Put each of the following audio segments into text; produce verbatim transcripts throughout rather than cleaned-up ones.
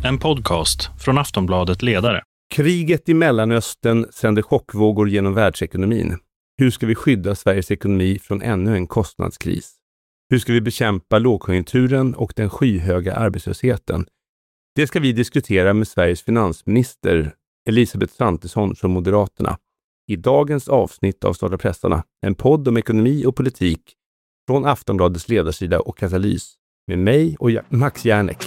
En podcast från Aftonbladet Ledare. Kriget i Mellanöstern sänder chockvågor genom världsekonomin. Hur ska vi skydda Sveriges ekonomi från ännu en kostnadskris? Hur ska vi bekämpa lågkonjunkturen och den skyhöga arbetslösheten? Det ska vi diskutera med Sveriges finansminister Elisabeth Svantesson från Moderaterna. I dagens avsnitt av Starta pressarna, en podd om ekonomi och politik från Aftonbladets ledarsida och Katalys med mig och Max Järnek.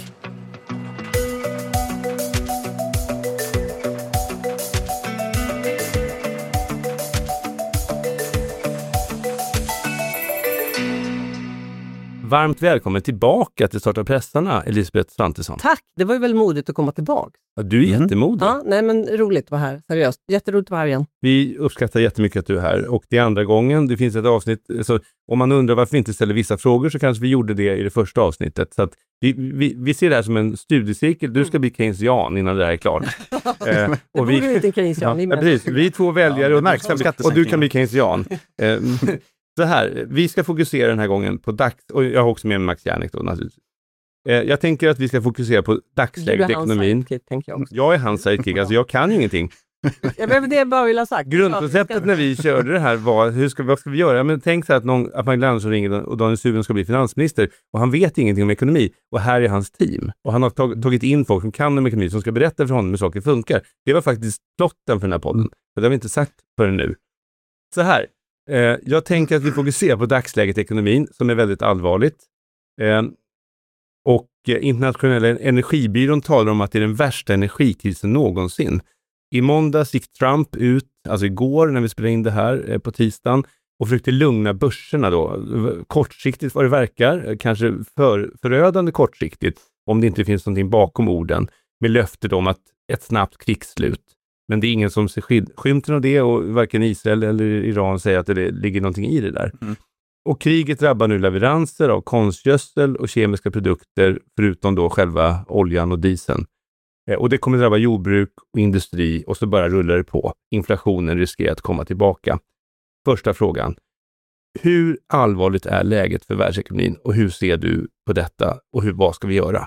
Varmt välkommen tillbaka till Starta pressarna, Elisabeth Svantesson. Tack, det var ju väl modigt att komma tillbaka. Ja, du är mm. jättemodig. Ja, nej men roligt att vara här, seriöst. Jätteroligt att vara här igen. Vi uppskattar jättemycket att du är här och det är andra gången. Det finns ett avsnitt, så om man undrar varför vi inte ställer vissa frågor så kanske vi gjorde det i det första avsnittet. Så att vi, vi, vi ser det här som en studiecirkel. Du ska bli keynesian innan det här är klart. eh, och vi, du inte keynesian, ja, precis. Vi är två väljare ja, och, och du kan bli keynesian. Eh, Så här, vi ska fokusera den här gången på dags... Och jag har också med mig Max Järnek då naturligtvis. Eh, jag tänker att vi ska fokusera på dagsläget i ekonomin. Sidekick, tänker jag, också. jag är hans sidekick, alltså jag kan ju ingenting. Jag behöver det bara vill ha sagt. Grundkonceptet när vi körde det här var, hur ska, vad ska vi göra? Men tänk så att, någon, att Magdalena Andersson ringer och Daniel Suhonen ska bli finansminister och han vet ingenting om ekonomi och här är hans team. Och han har tag, tagit in folk som kan om ekonomi som ska berätta för honom hur saker funkar. Det var faktiskt plotten för den här podden. För det har vi inte sagt förrän nu. Så här. Eh, jag tänker att vi fokuserar på dagsläget i ekonomin som är väldigt allvarligt. Eh, och eh, internationella energibyrån talar om att det är den värsta energikrisen någonsin. I måndags gick Trump ut, alltså igår när vi spelade in det här eh, på tisdagen, och försökte lugna börserna då. Kortsiktigt vad det verkar, kanske för, förödande kortsiktigt, om det inte finns någonting bakom orden, med löftet om att ett snabbt krigsslut. Men det är ingen som ser skyd- skymten av det och varken Israel eller Iran säger att det ligger någonting i det där. Mm. Och kriget drabbar nu leveranser av konstgödsel och kemiska produkter förutom då själva oljan och dieseln. Eh, och det kommer drabba jordbruk och industri och så bara rullar det på. Inflationen riskerar att komma tillbaka. Första frågan. Hur allvarligt är läget för världsekonomin och hur ser du på detta och hur, vad ska vi göra?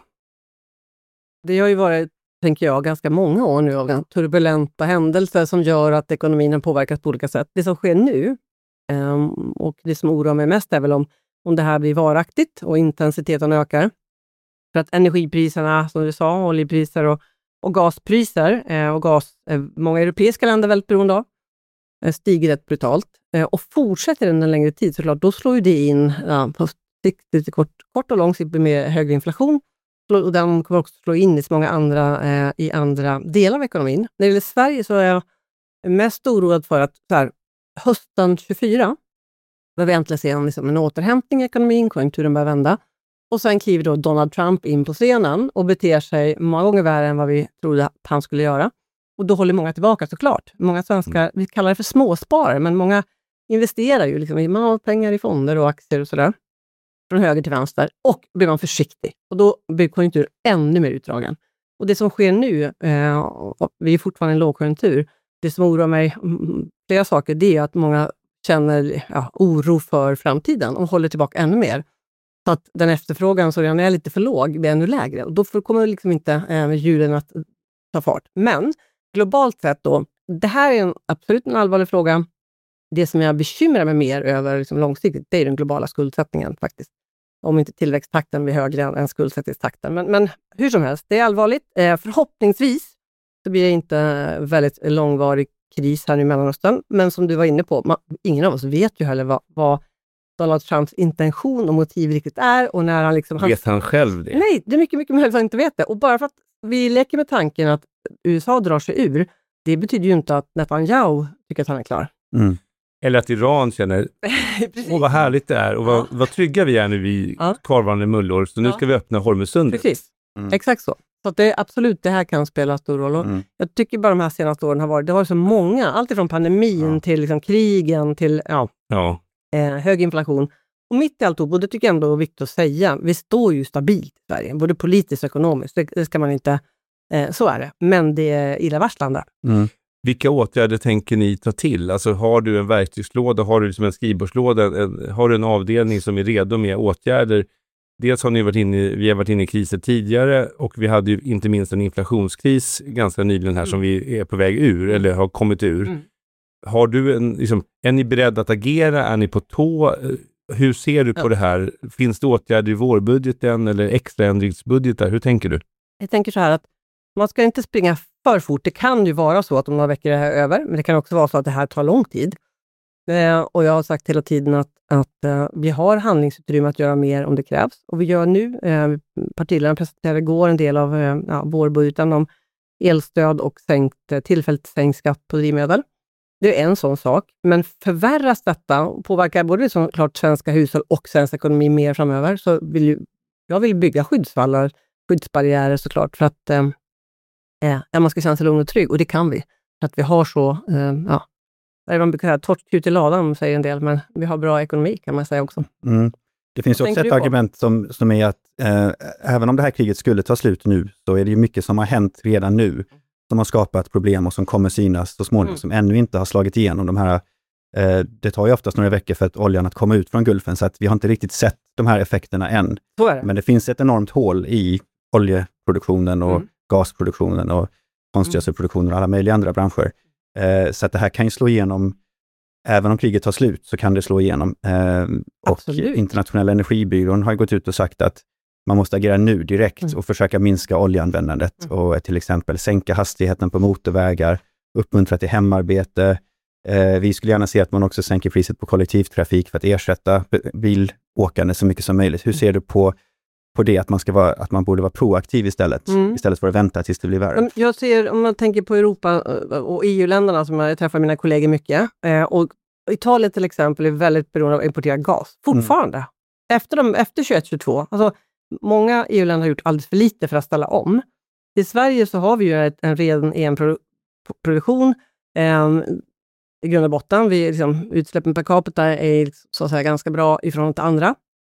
Det har ju varit, tänker jag, ganska många år nu av turbulenta händelser som gör att ekonomin har påverkats på olika sätt. Det som sker nu um, och det som oroar mig mest är väl om, om det här blir varaktigt och intensiteten ökar. För att energipriserna, som du sa, oljepriser och, och gaspriser eh, och gas, eh, många europeiska länder är väldigt beroende av, eh, stiger rätt brutalt. Eh, och fortsätter den en längre tid såklart, då slår ju det in ja, på sikt, kort, kort och lång sikt med högre inflation. Och den kommer också slå in i så många andra, eh, i andra delar av ekonomin. När det gäller Sverige så är jag mest oroad för att så här, hösten tjugofyra bör vi äntligen se en, liksom, en återhämtning i ekonomin, konjunkturen börjar vända. Och sen kliver då Donald Trump in på scenen och beter sig många gånger värre än vad vi trodde att han skulle göra. Och då håller många tillbaka såklart. Många svenskar, mm. vi kallar det för småsparare, men många investerar ju liksom, man har pengar i fonder och aktier och sådär. Från höger till vänster och blir man försiktig. Och då blir konjunkturen ännu mer utdragen. Och det som sker nu, eh, vi är fortfarande i en lågkonjunktur, det som oroar mig, flera saker, det är att många känner ja, oro för framtiden och håller tillbaka ännu mer. Så att den efterfrågan som redan är lite för låg blir ännu lägre. Och då kommer liksom inte eh, hjulen att ta fart. Men globalt sett då, det här är en, absolut en allvarlig fråga. Det som jag bekymrar mig mer över liksom, långsiktigt, det är den globala skuldsättningen faktiskt. Om inte tillväxttakten blir högre än skuldsättningstakten. Men, men hur som helst, det är allvarligt. Eh, förhoppningsvis så blir det inte väldigt långvarig kris här i Mellanöstern. Men som du var inne på, man, ingen av oss vet ju heller vad, vad Donald Trumps intention och motiv riktigt är. Och när han liksom, vet han själv det? Nej, det är mycket, mycket möjligt att han inte vet det. Och bara för att vi leker med tanken att U S A drar sig ur, det betyder ju inte att Netanyahu tycker att han är klar. Mm. Eller att Iran känner, åh vad härligt det är och vad, ja. vad trygga vi är nu vid ja. kvarvarande mullor. Så nu ja. ska vi öppna Hormuzsundet. Precis, mm. exakt så. Så att det är absolut, det här kan spela stor roll. Mm. Jag tycker bara de här senaste åren har varit, det har varit så många, allt ifrån pandemin ja. till liksom krigen till ja, ja. Eh, hög inflation. Och mitt i allt, och det tycker jag ändå är viktigt att säga, vi står ju stabilt i Sverige, både politiskt och ekonomiskt. Det, det ska man inte, eh, så är det. Men det är illavarslande. Mm. Vilka åtgärder tänker ni ta till? Alltså har du en verktygslåda, har du liksom en skrivbordslåda, en, har du en avdelning som är redo med åtgärder dels har ni varit inne, vi har varit inne i kriser tidigare och vi hade ju inte minst en inflationskris ganska nyligen här mm. som vi är på väg ur eller har kommit ur. Mm. Har du en, liksom, är ni beredda att agera? Är ni på tå? Hur ser du på ja. det här? Finns det åtgärder i vårbudgeten eller extra ändringsbudgetar? Hur tänker du? Jag tänker så här att man ska inte springa för fort. Det kan ju vara så att om några veckor är det här över, men det kan också vara så att det här tar lång tid. Eh, och jag har sagt hela tiden att, att eh, vi har handlingsutrymme att göra mer om det krävs. Och vi gör nu, eh, partiledarna presenterade igår en del av eh, ja, vårbudgeten om elstöd och sänkt, eh, tillfälligt sänkt skatt på drivmedel. Det är en sån sak, men förvärras detta och påverkar både såklart svenska hushåll och svensk ekonomi mer framöver, så vill ju, jag vill bygga skyddsvallar, skyddsbarriärer såklart, för att eh, eh, man ska känna sig lugn och trygg, och det kan vi. För att vi har så, eh, ja, man brukar säga torrt ut i ladan, säger en del, men vi har bra ekonomi kan man säga också. Mm. Det finns också ett argument som, som är att eh, även om det här kriget skulle ta slut nu, så är det ju mycket som har hänt redan nu som har skapat problem och som kommer synas så småningom, mm. som ännu inte har slagit igenom de här. Eh, det tar ju oftast några veckor för att oljan att komma ut från Gulfen, så att vi har inte riktigt sett de här effekterna än. Så är det. Men det finns ett enormt hål i oljeproduktionen och mm. gasproduktionen och konstgödselproduktionen och alla möjliga andra branscher. Eh, så att det här kan ju slå igenom, även om kriget tar slut så kan det slå igenom. Eh, och Absolut. Internationella energibyrån har gått ut och sagt att man måste agera nu direkt mm. och försöka minska oljeanvändandet mm. och till exempel sänka hastigheten på motorvägar, uppmuntra till hemarbete. Eh, vi skulle gärna se att man också sänker priset på kollektivtrafik för att ersätta bilåkande så mycket som möjligt. Hur ser du på, på det, att man, ska vara, att man borde vara proaktiv istället, mm. istället för att vänta tills det blir värre? Jag ser, om man tänker på Europa och E U-länderna som jag träffar mina kollegor mycket, eh, och Italien till exempel är väldigt beroende av att importera gas, fortfarande. Mm. Efter, de, efter tjugoett tjugotvå, alltså många E U-länder har gjort alldeles för lite för att ställa om. I Sverige så har vi ju ett, en redan elproduktion eh, i grund och botten. Vi, liksom, utsläppen per capita är så att säga ganska bra ifrån till andra.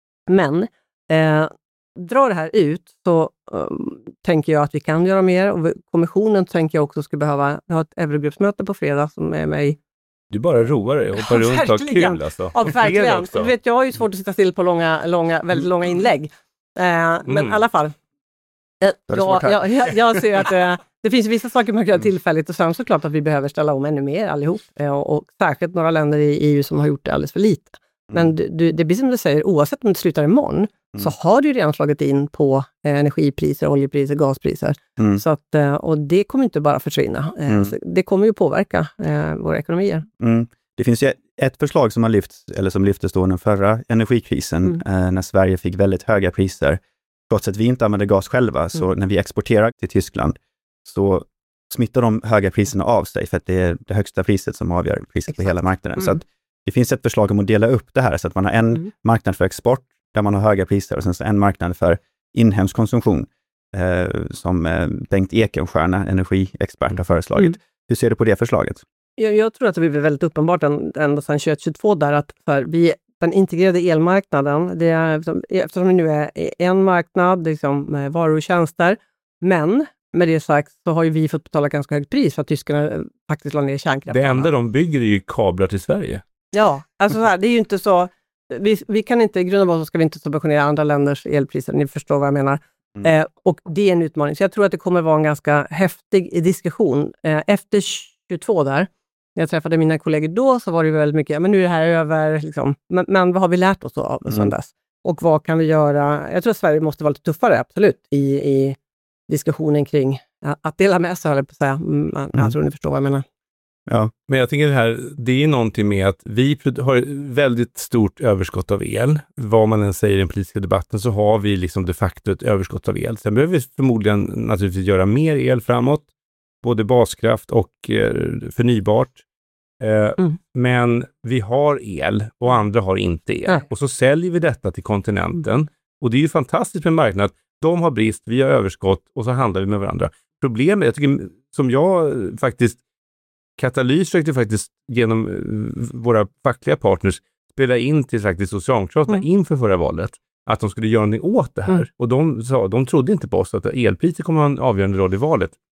Men eh, drar det här ut så um, tänker jag att vi kan göra mer. Och kommissionen tänker jag också ska behöva ha ett Eurogruppsmöte på fredag som är med i. Du bara roar dig och hoppar ja, runt och har kul alltså. Ja, verkligen. Du vet, jag har ju svårt att sitta still på långa, långa, väldigt långa inlägg. Eh, mm. Men i alla fall. Eh, jag, jag, jag, jag ser att eh, det finns vissa saker man kan göra tillfälligt, och sen såklart att vi behöver ställa om ännu mer allihop. Eh, och, och särskilt några länder i E U som har gjort det alldeles för lite. Mm. Men du, du, det blir som du säger, oavsett om det slutar imorgon mm. så har du redan slagit in på eh, energipriser, oljepriser, gaspriser. Mm. Så att, eh, och det kommer inte bara försvinna. Eh, mm. så det kommer ju påverka eh, våra ekonomier. Mm. Det finns ju ett förslag som har lyfts, eller som lyftes då den förra energikrisen, mm. eh, när Sverige fick väldigt höga priser. Trots att vi inte använder gas själva, så mm. när vi exporterar till Tyskland så smittar de höga priserna av sig, för att det är det högsta priset som avgör priset Exakt. På hela marknaden. Mm. Så att det finns ett förslag om att dela upp det här, så att man har en mm. marknad för export där man har höga priser, och sen så en marknad för inhemsk konsumtion eh, som eh, Bengt Ekenstierna, energiexpert, har föreslagit. Mm. Hur ser du på det förslaget? Jag, jag tror att det blir väldigt uppenbart ända sedan tjugoett tjugotvå där att för vi, den integrerade elmarknaden, det är, eftersom det nu är en marknad liksom, med varor och tjänster, men med det sagt så har ju vi fått betala ganska högt pris för att tyskarna faktiskt la ner kärnkraften. Det enda de bygger är ju kablar till Sverige. Ja, alltså så här, det är ju inte så, vi, vi kan inte, i grund och botten så ska vi inte subventionera andra länders elpriser, ni förstår vad jag menar. Mm. Eh, och det är en utmaning, så jag tror att det kommer vara en ganska häftig diskussion. Eh, efter tjugotvå där, när jag träffade mina kollegor då, så var det väldigt mycket, men nu är det här över, liksom. men, men vad har vi lärt oss av mm. sedan dess? Och vad kan vi göra? Jag tror att Sverige måste vara lite tuffare, absolut, i, i diskussionen kring ja, att dela med sig, eller på att säga. Mm, jag mm. tror ni förstår vad jag menar. Ja, men jag tänker det här, det är någonting med att vi har väldigt stort överskott av el. Vad man än säger i den politiska debatten så har vi liksom de facto ett överskott av el. Sen behöver vi förmodligen naturligtvis göra mer el framåt, både baskraft och eh, förnybart. Eh, mm. Men vi har el och andra har inte el. Mm. Och så säljer vi detta till kontinenten. Mm. Och det är ju fantastiskt med marknad. De har brist, vi har överskott och så handlar vi med varandra. Problemet, jag tycker, som jag faktiskt Katalys försökte faktiskt genom våra fackliga partners spela in till faktiskt Socialdemokraterna mm. inför förra valet att de skulle göra någonting åt det här. Mm. Och de sa, de trodde inte på oss att elpriset kommer att ha en avgörande roll i valet.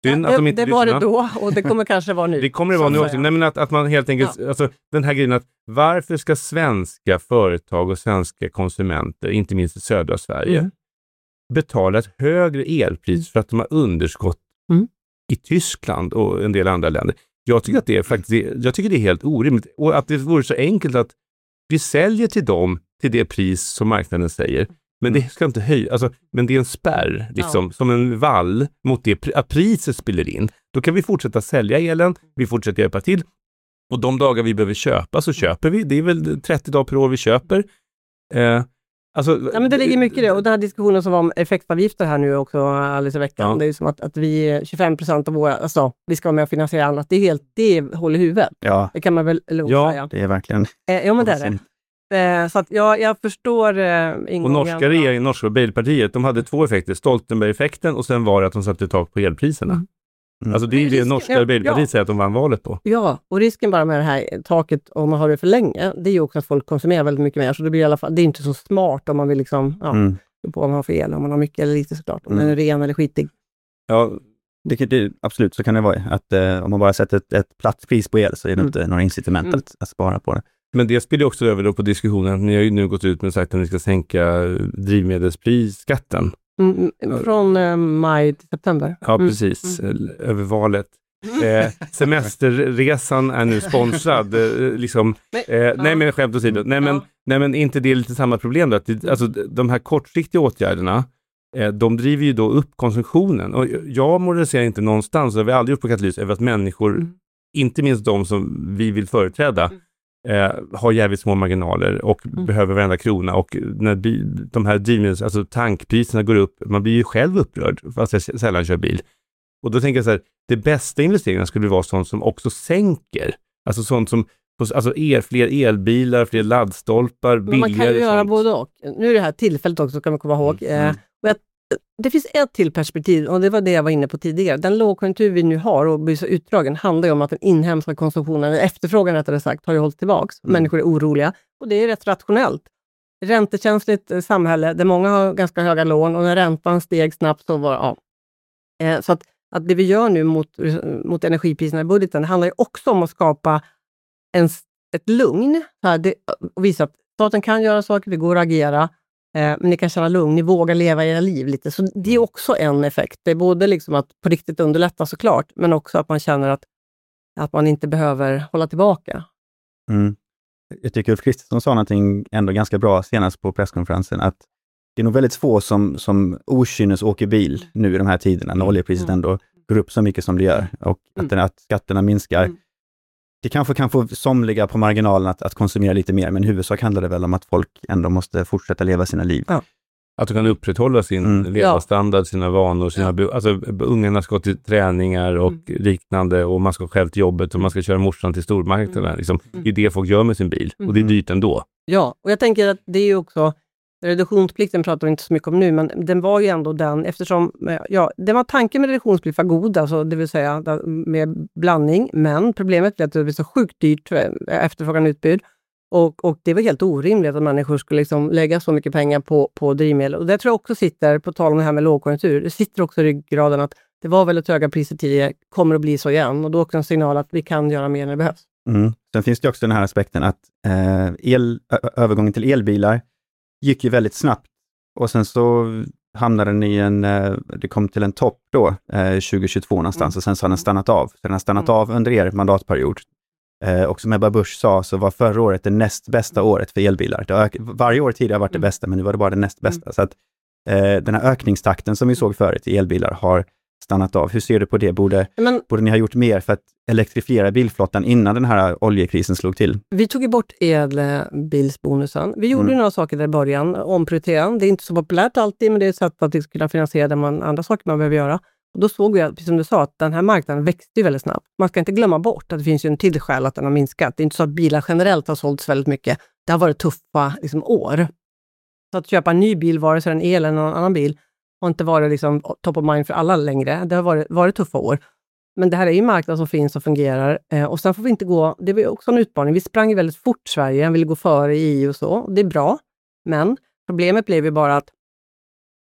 Synd att det, de inte det var det lyssnar. då och det kommer kanske vara nu. Det kommer det vara nu också. Nej, men att, att man helt enkelt, ja. alltså den här grejen att varför ska svenska företag och svenska konsumenter, inte minst i södra Sverige, mm. betala ett högre elpris för att de har underskott mm. i Tyskland och en del andra länder? Jag tycker att det är faktiskt, jag tycker det är helt orimligt. Och att det vore så enkelt att vi säljer till dem till det pris som marknaden säger. Men det ska inte höja, alltså, men det är en spärr liksom, ja. som en vall mot det att priset spelar in. Då kan vi fortsätta sälja elen, vi fortsätter hjälpa till. Och de dagar vi behöver köpa så köper vi. Det är väl trettio dagar per år vi köper. Eh, alltså, ja, men det ligger mycket i det. Och den här diskussionen som var om effektavgifter här nu också alldeles i veckan. Ja. Det är ju som att, att vi tjugofem procent av våra, alltså vi ska vara med och finansiera annat. Det är helt, det håller i huvudet. Ja. Det kan man väl lugnt ja, säga. Det är verkligen. Eh, ja, men det är det. Så att jag, jag förstår eh, ingången. Och norska regeringen, norska bilpartiet, de hade två effekter. Stoltenberg-effekten och sen var det att de satte tak på elpriserna. Mm. Mm. Alltså det är ju det norska ja, bilpartiet ja. säger att de vann valet på. Ja, och risken bara med det här taket om man har det för länge, det är ju också att folk konsumerar väldigt mycket mer. Så det blir i alla fall, det är inte så smart om man vill liksom, ja, mm. på vad man har för el, om man har mycket eller lite såklart. Om mm. den är ren eller skitig. Ja, det, det, absolut så kan det vara. Att eh, om man bara sätter ett, ett platt pris på el så är det mm. inte några incitament mm. att, att spara på det. Men det spiller också över då på diskussionen. Ni har ju nu gått ut med och sagt att ni ska sänka drivmedelsprisskatten. Mm, från eh, maj till september. Ja, mm. precis. Mm. Över valet. Eh, semesterresan är nu sponsrad. Eh, liksom, eh, ja. Nej, men skämt åsido. Nej, men, ja. nej, men inte det är lite samma problem då. Att det, alltså, de här kortsiktiga åtgärderna, eh, de driver ju då upp konsumtionen. Och jag moraliserar inte någonstans, och vi har aldrig gjort på Katalys, över att människor, mm. inte minst de som vi vill företräda, mm. Eh, har jävligt små marginaler och mm. behöver varenda krona, och när bi- de här drivmedels, alltså tankpriserna går upp, man blir ju själv upprörd fast jag sällan kör bil. Och då tänker jag så här, det bästa investeringarna skulle vara sånt som också sänker, alltså sånt som alltså el, fler elbilar, fler laddstolpar, billigare. Men man kan ju göra sånt. både och. Nu är det här tillfället också, kan man komma ihåg. Mm. Eh, och jag, det finns ett till perspektiv, och det var det jag var inne på tidigare. Den lågkonjunktur vi nu har och blir så utdragen handlar ju om att den inhemska konsumtionen, efterfrågan rättare sagt, har ju hållit tillbaks. Mm. Människor är oroliga och det är rätt rationellt. Räntekänsligt samhälle där många har ganska höga lån, och när räntan steg snabbt så var ja. Eh, så att, att det vi gör nu mot, mot energipriserna i budgeten handlar ju också om att skapa en, ett lugn. Så här, det, och visa att staten kan göra saker, det går att agera. Eh, men ni kan känna lugn, ni vågar leva era liv lite. Så det är också en effekt. Det är både liksom att på riktigt underlätta såklart, men också att man känner att, att man inte behöver hålla tillbaka. Mm. Jag tycker Ulf Kristersson sa någonting ändå ganska bra senast på presskonferensen, att det är nog väldigt få som, som okynnes åker bil nu i de här tiderna när oljepriset mm. ändå går upp så mycket som det gör, och att, den, att skatterna minskar. Mm. Det kanske kan få somliga på marginalen att, att konsumera lite mer, men i huvudsak handlar det väl om att folk ändå måste fortsätta leva sina liv. Ja. Att de kan upprätthålla sin mm. levnadsstandard, sina vanor, sina ja. alltså ungarna ska till träningar och mm. liknande, och man ska själv till jobbet och man ska köra morsan till stormarknaden. Mm. Liksom. Det är det folk gör med sin bil, mm. och det är dyrt ändå. Ja, och jag tänker att det är ju också, reduktionsplikten pratar vi inte så mycket om nu, men den var ju ändå den, eftersom, ja, det var tanken med reduktionsplikt var god, alltså det vill säga med blandning, men problemet är att det blir så sjukt dyrt för efterfrågan och utbud, och, och det var helt orimligt att människor skulle liksom lägga så mycket pengar på, på drivmedel, och det tror jag också sitter, på tal om det här med lågkonjunktur, det sitter också i ryggraden att det var väldigt höga priser tidigare, kommer att bli så igen, och då också en signal att vi kan göra mer när det behövs. Mm. Sen finns det också den här aspekten att eh, el, ö- övergången till elbilar gick ju väldigt snabbt, och sen så hamnade den i en, det kom till en topp då tjugohundratjugotvå någonstans, mm. och sen så har den stannat av. Så den har stannat mm. av under er mandatperiod. Eh, och som Ebba Busch sa så var förra året det näst bästa året för elbilar. Det ök- varje år tidigare har varit det bästa, men nu var det bara det näst bästa. Mm. Så att eh, den här ökningstakten som vi såg förut i elbilar har stannat av. Hur ser du på det? Borde, men, borde ni ha gjort mer för att elektrifiera bilflottan innan den här oljekrisen slog till? Vi tog ju bort elbilsbonusen. Vi gjorde mm. några saker där i början, omprioritera. Det är inte så populärt alltid, men det är ett sätt att kunna finansiera det man, andra saker man behöver göra. Och då såg vi, precis som du sa, att den här marknaden växte ju väldigt snabbt. Man ska inte glömma bort att det finns ju en till skäl att den har minskat. Det är inte så att bilar generellt har sålts väldigt mycket. Det har varit tuffa liksom, år. Så att köpa en ny bil, vare sig en el eller någon annan bil, har inte varit liksom, top of mind för alla längre. Det har varit, varit tuffa år. Men det här är ju en marknad som finns och fungerar. Eh, och sen får vi inte gå, det var också en utmaning. Vi sprang ju väldigt fort Sverige, ville gå före i E U och så. Det är bra. Men problemet blev ju bara att,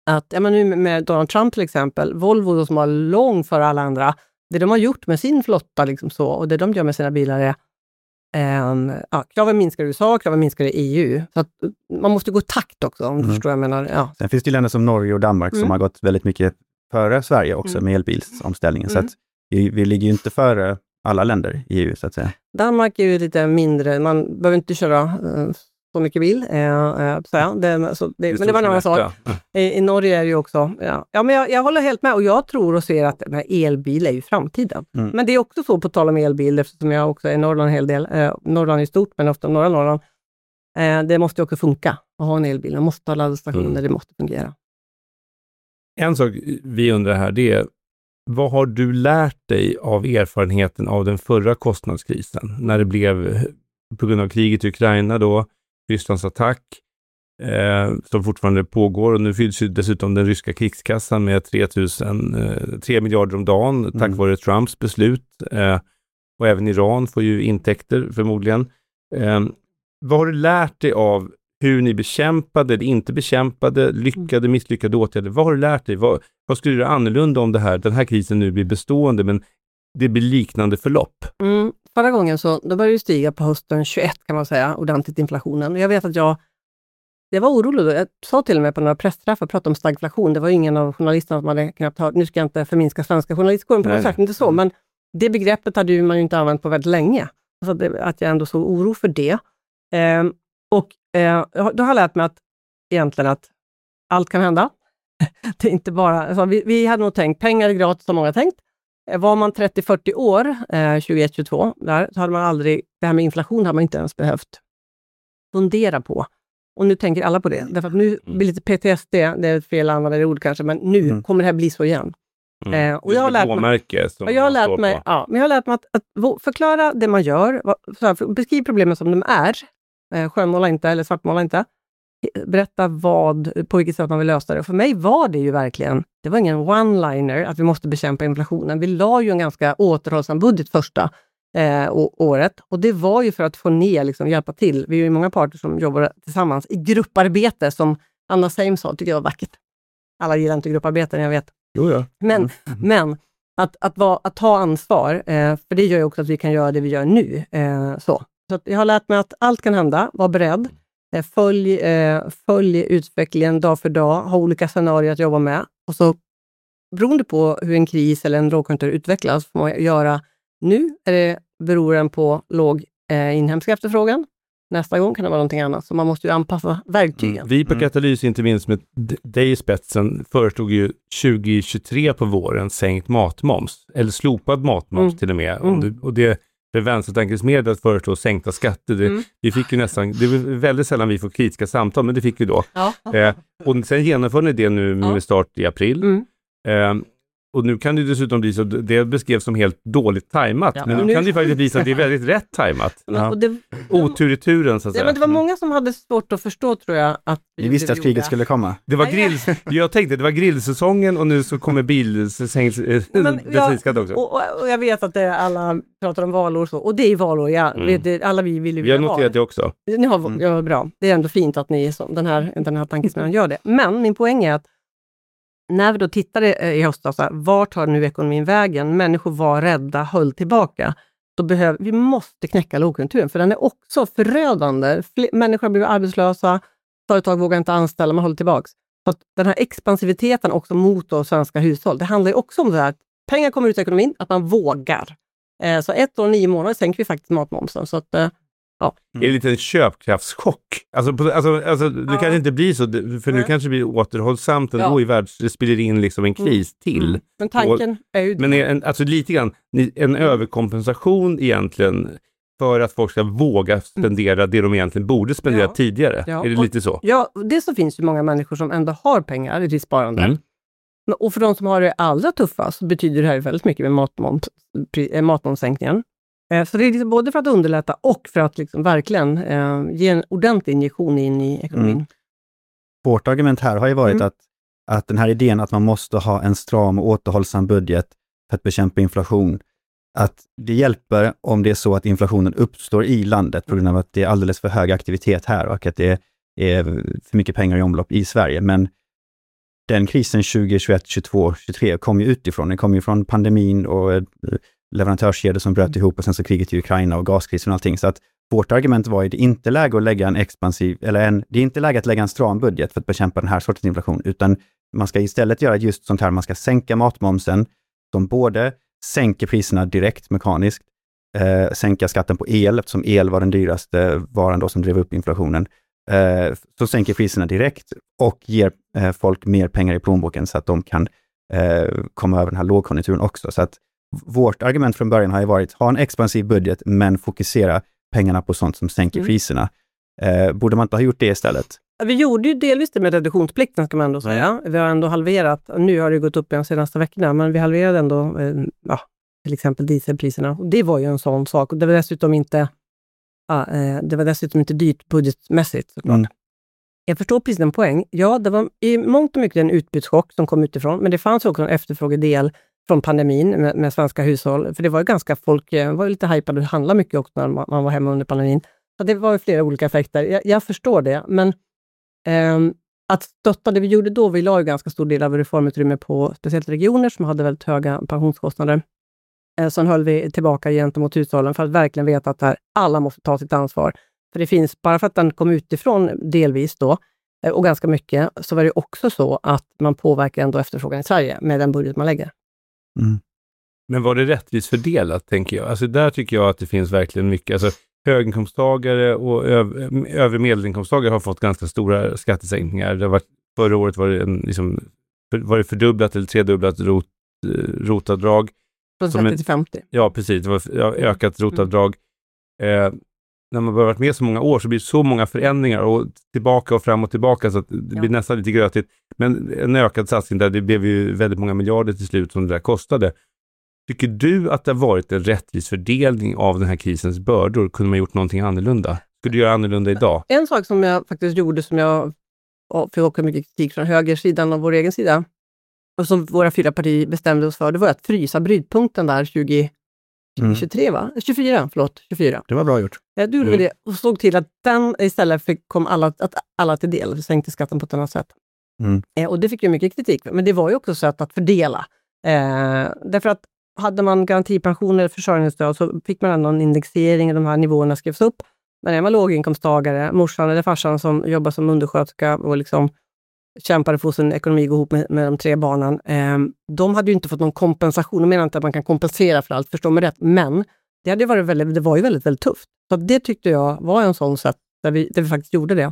att, ja, men nu med Donald Trump till exempel, Volvo då, som har långt för alla andra, det de har gjort med sin flotta liksom så, och det de gör med sina bilar är Um, ja, kraven minskar i U S A, kraven minskar i E U. Så att man måste gå i takt också, om du mm. förstår vad jag menar. Ja. Sen finns det ju länder som Norge och Danmark mm. som har gått väldigt mycket före Sverige också mm. med elbilsomställningen. Mm. Så att vi, vi ligger ju inte före alla länder i E U så att säga. Danmark är ju lite mindre, man behöver inte köra uh, så mycket bil. Uh, uh, så ja, det, så det, det men det var en annan sak. I, I Norge är det ju också, ja, ja men jag, jag håller helt med och jag tror och ser att med elbil är ju framtiden. Mm. Men det är också så, på tal om elbil, eftersom jag också är i Norrland en hel del, uh, Norrland är stort men ofta norra Norrland, uh, det måste ju också funka att ha en elbil. Man måste ha laddstationer, mm. det måste fungera. En sak vi undrar här, det är, vad har du lärt dig av erfarenheten av den förra kostnadskrisen? När det blev, på grund av kriget i Ukraina då, Rysslands attack eh, som fortfarande pågår, och nu fylls ju dessutom den ryska krigskassan med tre tusen, eh, tre miljarder om dagen mm. tack vare Trumps beslut. Eh, och även Iran får ju intäkter förmodligen. Eh, vad har du lärt dig av hur ni bekämpade eller inte bekämpade, lyckade, misslyckade åtgärder? Vad har du lärt dig? Vad, vad skulle du göra annorlunda om det här? Den här krisen nu blir bestående, men det blir liknande förlopp. Mm. Förra gången så då började det stiga på hösten tjugoett kan man säga, ordentligt inflationen. Och jag vet att jag, jag var orolig då. Jag sa till och med på några pressträffar och pratade om stagflation. Det var ingen av journalisterna som hade knappt hört, nu ska jag inte förminska svenska journalistkåren på något sätt, inte så. Men det begreppet hade ju man ju inte använt på väldigt länge. Så att, det, att jag ändå såg oro för det. Ehm, och eh, då har jag lärt mig att egentligen att allt kan hända. Det är inte bara, alltså, vi, vi hade nog tänkt, pengar är gratis som många har tänkt. Var man trettio till fyrtio år, eh, tjugoett tjugotvå, där, så hade man aldrig, det här med inflation hade man inte ens behövt fundera på. Och nu tänker alla på det. Därför att nu blir lite P T S D, det är ett fel användande ord kanske, men nu mm. kommer det här bli så igen. Mm. Eh, och jag har lärt mig, och jag har lärt mig, ja, men jag har lärt mig att, att förklara det man gör, så här, beskriv problemen som de är, eh, skönmåla inte eller svartmåla inte. Berätta vad, på vilket sätt man vill lösa det. Och för mig var det ju verkligen, det var ingen one-liner att vi måste bekämpa inflationen. Vi la ju en ganska återhållsam budget första eh, året. Och det var ju för att få ner, liksom, hjälpa till. Vi är ju många parter som jobbar tillsammans i grupparbete, som Anna Seim sa, tycker jag var vackert. Alla gillar inte grupparbeten, jag vet. Jo, ja. Men, mm. men att, att, vara, att ta ansvar, eh, för det gör ju också att vi kan göra det vi gör nu. Eh, så så att jag har lärt mig att allt kan hända, var beredd. Följ, eh, följ utvecklingen dag för dag, ha olika scenarier att jobba med. Och så beroende på hur en kris eller en lågkonjunktur utvecklas får man göra nu. Är det, beror den på låg eh, inhemsk efterfrågan. Nästa gång kan det vara någonting annat. Så man måste ju anpassa verktygen. Mm. Vi på Katalys, inte minst med dig i spetsen, föreslog ju tjugo tjugotre på våren sänkt matmoms. Eller slopad matmoms mm. till och med. Mm. Och, det, och det för vänstertankesmedel att föreslå sänkta skatter. Det, mm. vi fick ju nästan, det är väldigt sällan vi får kritiska samtal, men det fick vi då. Ja. Eh, och sen genomförde ni det nu med ja. start i april. Mm. Eh, och nu kan det dessutom bli så, det beskrevs som helt dåligt tajmat. Ja. Men nu, nu kan det ju faktiskt visa att det är väldigt rätt tajmat. Ja. Det, Otur i turen, så att ja, säga. Men det var många som hade svårt att förstå, tror jag. Att vi, vi visste att kriget skulle komma. Det var grill, jag tänkte, det var grillsäsongen och nu så kommer bensinskatt också. Och, och, och jag vet att det, alla pratar om valår så. Och det är valår, ja. Mm. Det, alla vi vill ju Vi har noterat val. Det också. Ni har, mm. Ja, bra. Det är ändå fint att ni som den här, den här tankesmedjan gör det. Men min poäng är att när vi då tittade i höstas, så här, vart tar nu ekonomin vägen? Människor var rädda, höll tillbaka. Då behöver, vi måste knäcka lågkonjunkturen, för den är också förödande. Fler, människor blir arbetslösa, företag vågar inte anställa, man håller tillbaka. Så att den här expansiviteten också mot då svenska hushåll, det handlar ju också om det här att pengar kommer ut i ekonomin, att man vågar. Eh, så ett år och nio månader sänker vi faktiskt matmomsen. Så att, eh, ja. Det är lite en köpkraftschock. Alltså, på, alltså, alltså det ja. kan inte bli så, för nu mm. kanske det blir återhållsamt ändå ja. i världs, det spelar in liksom en kris mm. till. Mm. Men tanken och, är ju det. Men en, alltså lite grann, en överkompensation egentligen för att folk ska våga spendera det de egentligen borde spendera ja. tidigare. Ja. Är det och, lite så? Ja, det så finns ju många människor som ändå har pengar i sitt sparande. Mm. Och för de som har det allra tuffast så betyder det här väldigt mycket med matmoms, matmomssänkningen. Så det är liksom både för att underlätta och för att liksom verkligen eh, ge en ordentlig injektion in i ekonomin. Mm. Vårt argument här har ju varit mm. att, att den här idén att man måste ha en stram och återhållsam budget för att bekämpa inflation, att det hjälper om det är så att inflationen uppstår i landet på grund av att det är alldeles för hög aktivitet här och att det är för mycket pengar i omlopp i Sverige. Men den krisen tjugo tjugoett, tjugotvå, tjugotre kom ju utifrån. Den kom ju från pandemin och eh, leverantörskedjor som bröt ihop och sen så kriget i Ukraina och gaskrisen och allting. Så att vårt argument var ju det är inte läge att lägga en expansiv, eller en, det är inte läge att lägga en stram budget för att bekämpa den här sortens inflation, utan man ska istället göra just sånt här, man ska sänka matmomsen som både sänker priserna direkt mekaniskt, eh, sänka skatten på el eftersom el var den dyraste varan då som drev upp inflationen. Eh, så sänker priserna direkt och ger eh, folk mer pengar i plånboken så att de kan eh, komma över den här lågkonjunkturen också. Så att vårt argument från början har ju varit ha en expansiv budget men fokusera pengarna på sånt som sänker mm. priserna. Eh, borde man inte ha gjort det istället? Vi gjorde ju delvis det med reduktionsplikten ska man ändå säga. Mm. Vi har ändå halverat, nu har det gått upp de senaste veckorna, men vi halverade ändå eh, ja, till exempel dieselpriserna. Och det var ju en sån sak. Och det var dessutom inte ja, eh, det var dessutom inte dyrt budgetmässigt såklart. Mm. Jag förstår precis en poäng. Ja, det var i mångt och mycket en utbudschock som kom utifrån, men det fanns också en efterfrågedel från pandemin med, med svenska hushåll. För det var ju ganska, folk var ju lite hypade och handlade mycket också när man, man var hemma under pandemin. Så det var ju flera olika effekter. Jag, jag förstår det, men ehm, att stötta det vi gjorde då, vi la ju ganska stor del av reformutrymme på speciellt regioner som hade väldigt höga pensionskostnader. Eh, sen höll vi tillbaka gentemot hushållen för att verkligen veta att här, alla måste ta sitt ansvar. För det finns, bara för att den kom utifrån delvis då, eh, och ganska mycket, så var det också så att man påverkar ändå efterfrågan i Sverige med den budget man lägger. Mm. Men var det rättvist fördelat, tänker jag? Alltså där tycker jag att det finns verkligen mycket. Alltså höginkomsttagare och öv- övre medelinkomsttagare har fått ganska stora skattesänkningar. Det har varit, förra året var det, en, liksom, var det fördubblat eller tredubblat rot, rotavdrag. Från trettio till femtio. Ja, precis. Det var ökat rotavdrag. Mm. Eh, när man har varit med så många år så blir det så många förändringar och tillbaka och fram och tillbaka så att det ja. blir nästan lite grötigt. Men en ökad satsning där, det blev ju väldigt många miljarder till slut som det där kostade. Tycker du att det har varit en rättvis fördelning av den här krisens bördor? Kunde man gjort någonting annorlunda? Skulle du göra annorlunda idag? En sak som jag faktiskt gjorde som jag fick åka mycket kritik från högersidan och vår egen sida och som våra fyra partier bestämde oss för, det var att frysa brytpunkten där tjugo tjugotre mm. va? tjugofyra, förlåt, tjugofyra. Det var bra gjort. Ja, du gjorde mm. det och såg till att den istället fick, kom alla, att alla till del. Vi sänkte skatten på ett annat sätt. Mm. Eh, och det fick ju mycket kritik. Men det var ju också ett sätt att fördela. Eh, därför att hade man garantipension eller försörjningsstöd så fick man ändå en indexering och de här nivåerna skrevs upp. Men är man låginkomsttagare, morsan eller farsan som jobbar som undersköterska och liksom kämpade för sin ekonomi gå ihop med, med de tre barnen. Eh, de hade ju inte fått någon kompensation. Jag menar inte att man kan kompensera för allt, förstå mig rätt. Men det, hade varit väldigt, det var ju väldigt, väldigt tufft. Så det tyckte jag var en sån sätt där vi, där vi faktiskt gjorde det.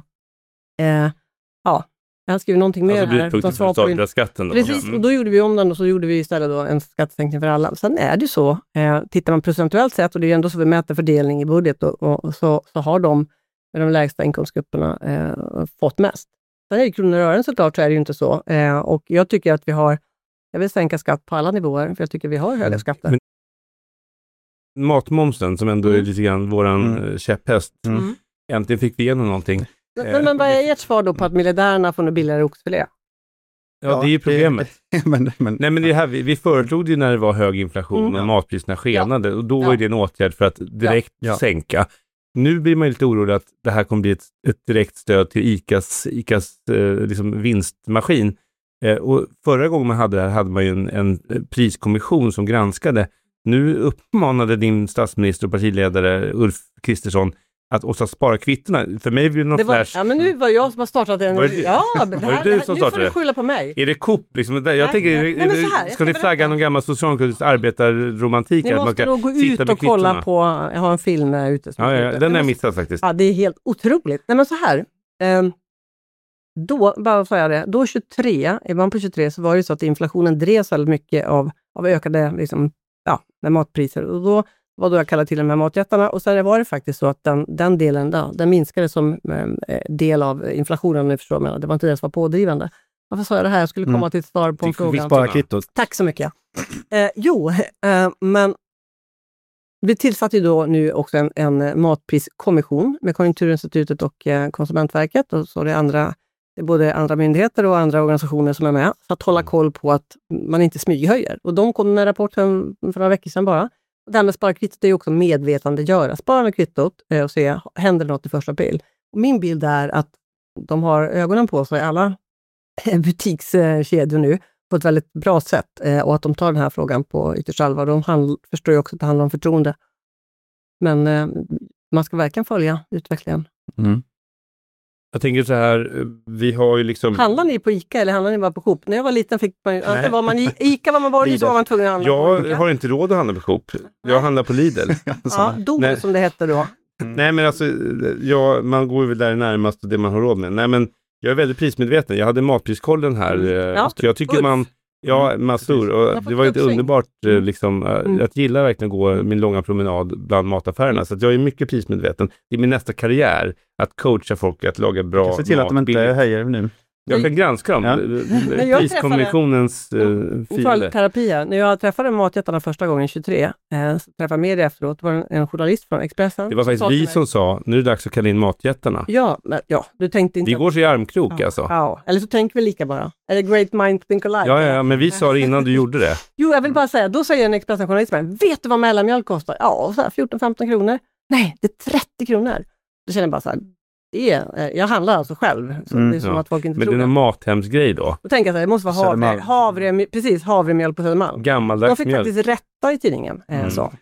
Eh, ja, jag har skrivit någonting mer alltså, här. Alltså för statliga skatten då? Precis, mm. och då gjorde vi om den och så gjorde vi istället då en skattesänkning för alla. Sen är det ju så, eh, tittar man procentuellt sett, och det är ju ändå så vi mäter fördelning i budget, och, och så, så har de med de lägsta inkomstgrupperna eh, fått mest. Sen är det kronor och ören såklart, så är det ju inte så. Eh, och jag tycker att vi har, jag vill sänka skatt på alla nivåer, för jag tycker vi har höga skatter. Men matmomsen, som ändå är lite grann våran mm. käpphäst. Mm. Äntligen fick vi igenom någonting. Men, eh, men vad är ert svar då på att miljardärerna får en billigare oxfilé? Ja, ja, det är ju problemet. Det, men, men, Nej, men det här, vi, vi föreslog det när det var hög inflation mm. och matpriserna skenade. Ja. Och då ja. var det en åtgärd för att direkt ja. Ja. sänka. Nu blir man lite orolig att det här kommer bli ett, ett direkt stöd till ICAs, ICAs eh, liksom vinstmaskin. Eh, och förra gången man hade det här hade man ju en, en priskommission som granskade. Nu uppmanade din statsminister och partiledare Ulf Kristersson att också spara kvittorna. För mig blir det någon det var, flash. Ja, men nu var jag som har startat en... Var det, ja, men det här, var det du som nu startade? får du skylla på mig. Är det Coop? Liksom, jag nej, tänker, nej, nej, så här, ska ni flagga någon gammal socialdemokratisk arbetarromantik? Ni måste nog gå ut och kolla på... Jag har en film där ute. Ja, ja, den har jag missat faktiskt. Ja, det är helt otroligt. Nej, men så här. Um, då, bara att säga det, då tjugotre, i början på tjugotre så var det så att inflationen drevs väldigt mycket av, av ökade liksom, ja, med matpriser. Och då var då jag kallade till de här matjättarna, och sen var det faktiskt så att den, den delen där, den minskade som eh, del av inflationen, om ni förstår mig. Det var inte det som var pådrivande. Varför sa jag det här? Jag skulle komma mm. till ett svar på en fråga. Vi sparar kvittot. Tack så mycket. Eh, jo, eh, men vi tillsatte ju då nu också en, en matpriskommission med Konjunkturinstitutet och eh, Konsumentverket, och så är det andra, det är både andra myndigheter och andra organisationer som är med, för att hålla koll på att man inte smyghöjer. Och de kom med en rapport för, för några veckor sedan bara. Det här med spara kvittot är ju också medvetandegöra. Spara med kvittot eh, och se, händer det något i första april? Och min bild är att de har ögonen på sig, alla butikskedjor nu på ett väldigt bra sätt eh, och att de tar den här frågan på ytterst allvar. De handl- förstår ju också att det handlar om förtroende. Men eh, man ska verkligen följa utvecklingen. Mm. Jag tänker så här, vi har ju liksom... Handlar ni på ICA eller handlar ni bara på Coop? När jag var liten fick man ju... Alltså var man i ICA var man bara så var man tvungen att handla jag på ICA. har inte råd att handla på Coop. Jag handlar på Lidl. Ja, då Nej. som det hette då. Mm. Nej men alltså, ja, man går ju väl där närmast det man har råd med. Nej men, jag är väldigt prismedveten. Jag hade matpriskollen här. Mm. Eh, Ja. så jag tycker Ulf. man... Ja, massor. Och det var ju ett uppsving. underbart, eh, Mm. liksom, eh, Mm. att gilla verkligen gå min långa promenad bland mataffärerna. Så att jag är mycket prismedveten. Det är min nästa karriär, att coacha folk att laga bra Se till mat. att de inte billigt. höjer nu. Jag kan granska dem. Ja. När jag Priskommissionens eh, filer. Terapi här. När jag träffade matjättarna första gången tjugotre, eh, så träffade media efteråt, var det en, en journalist från Expressen. Det var faktiskt sa till vi mig- som sa, nu är det dags att kalla in matjättarna. Ja, men, ja, du tänkte inte... Vi går så i armkrok ja, alltså. ja, eller så tänker vi lika bara. Eller great mind think alike. Ja, ja, ja, men vi sa det innan du gjorde det. Jo, jag vill bara säga, då säger en Expressen-journalist till mig, vet du vad mellanmjölk kostar? Ja, så här fjorton femton kronor. Nej, det är trettio kronor. Då känner jag bara så här, det är, eh, jag handlar alltså själv. Så Mm, det är som ja. att folk inte Men det tror är det. en mathemsgrej då. Då tänker jag så här, det måste vara havre, Södermalm. havre, precis, havremjölk på Södermalm. De Gammaldags fick mjölk. faktiskt rätta i tidningen. Eh, Mm. så.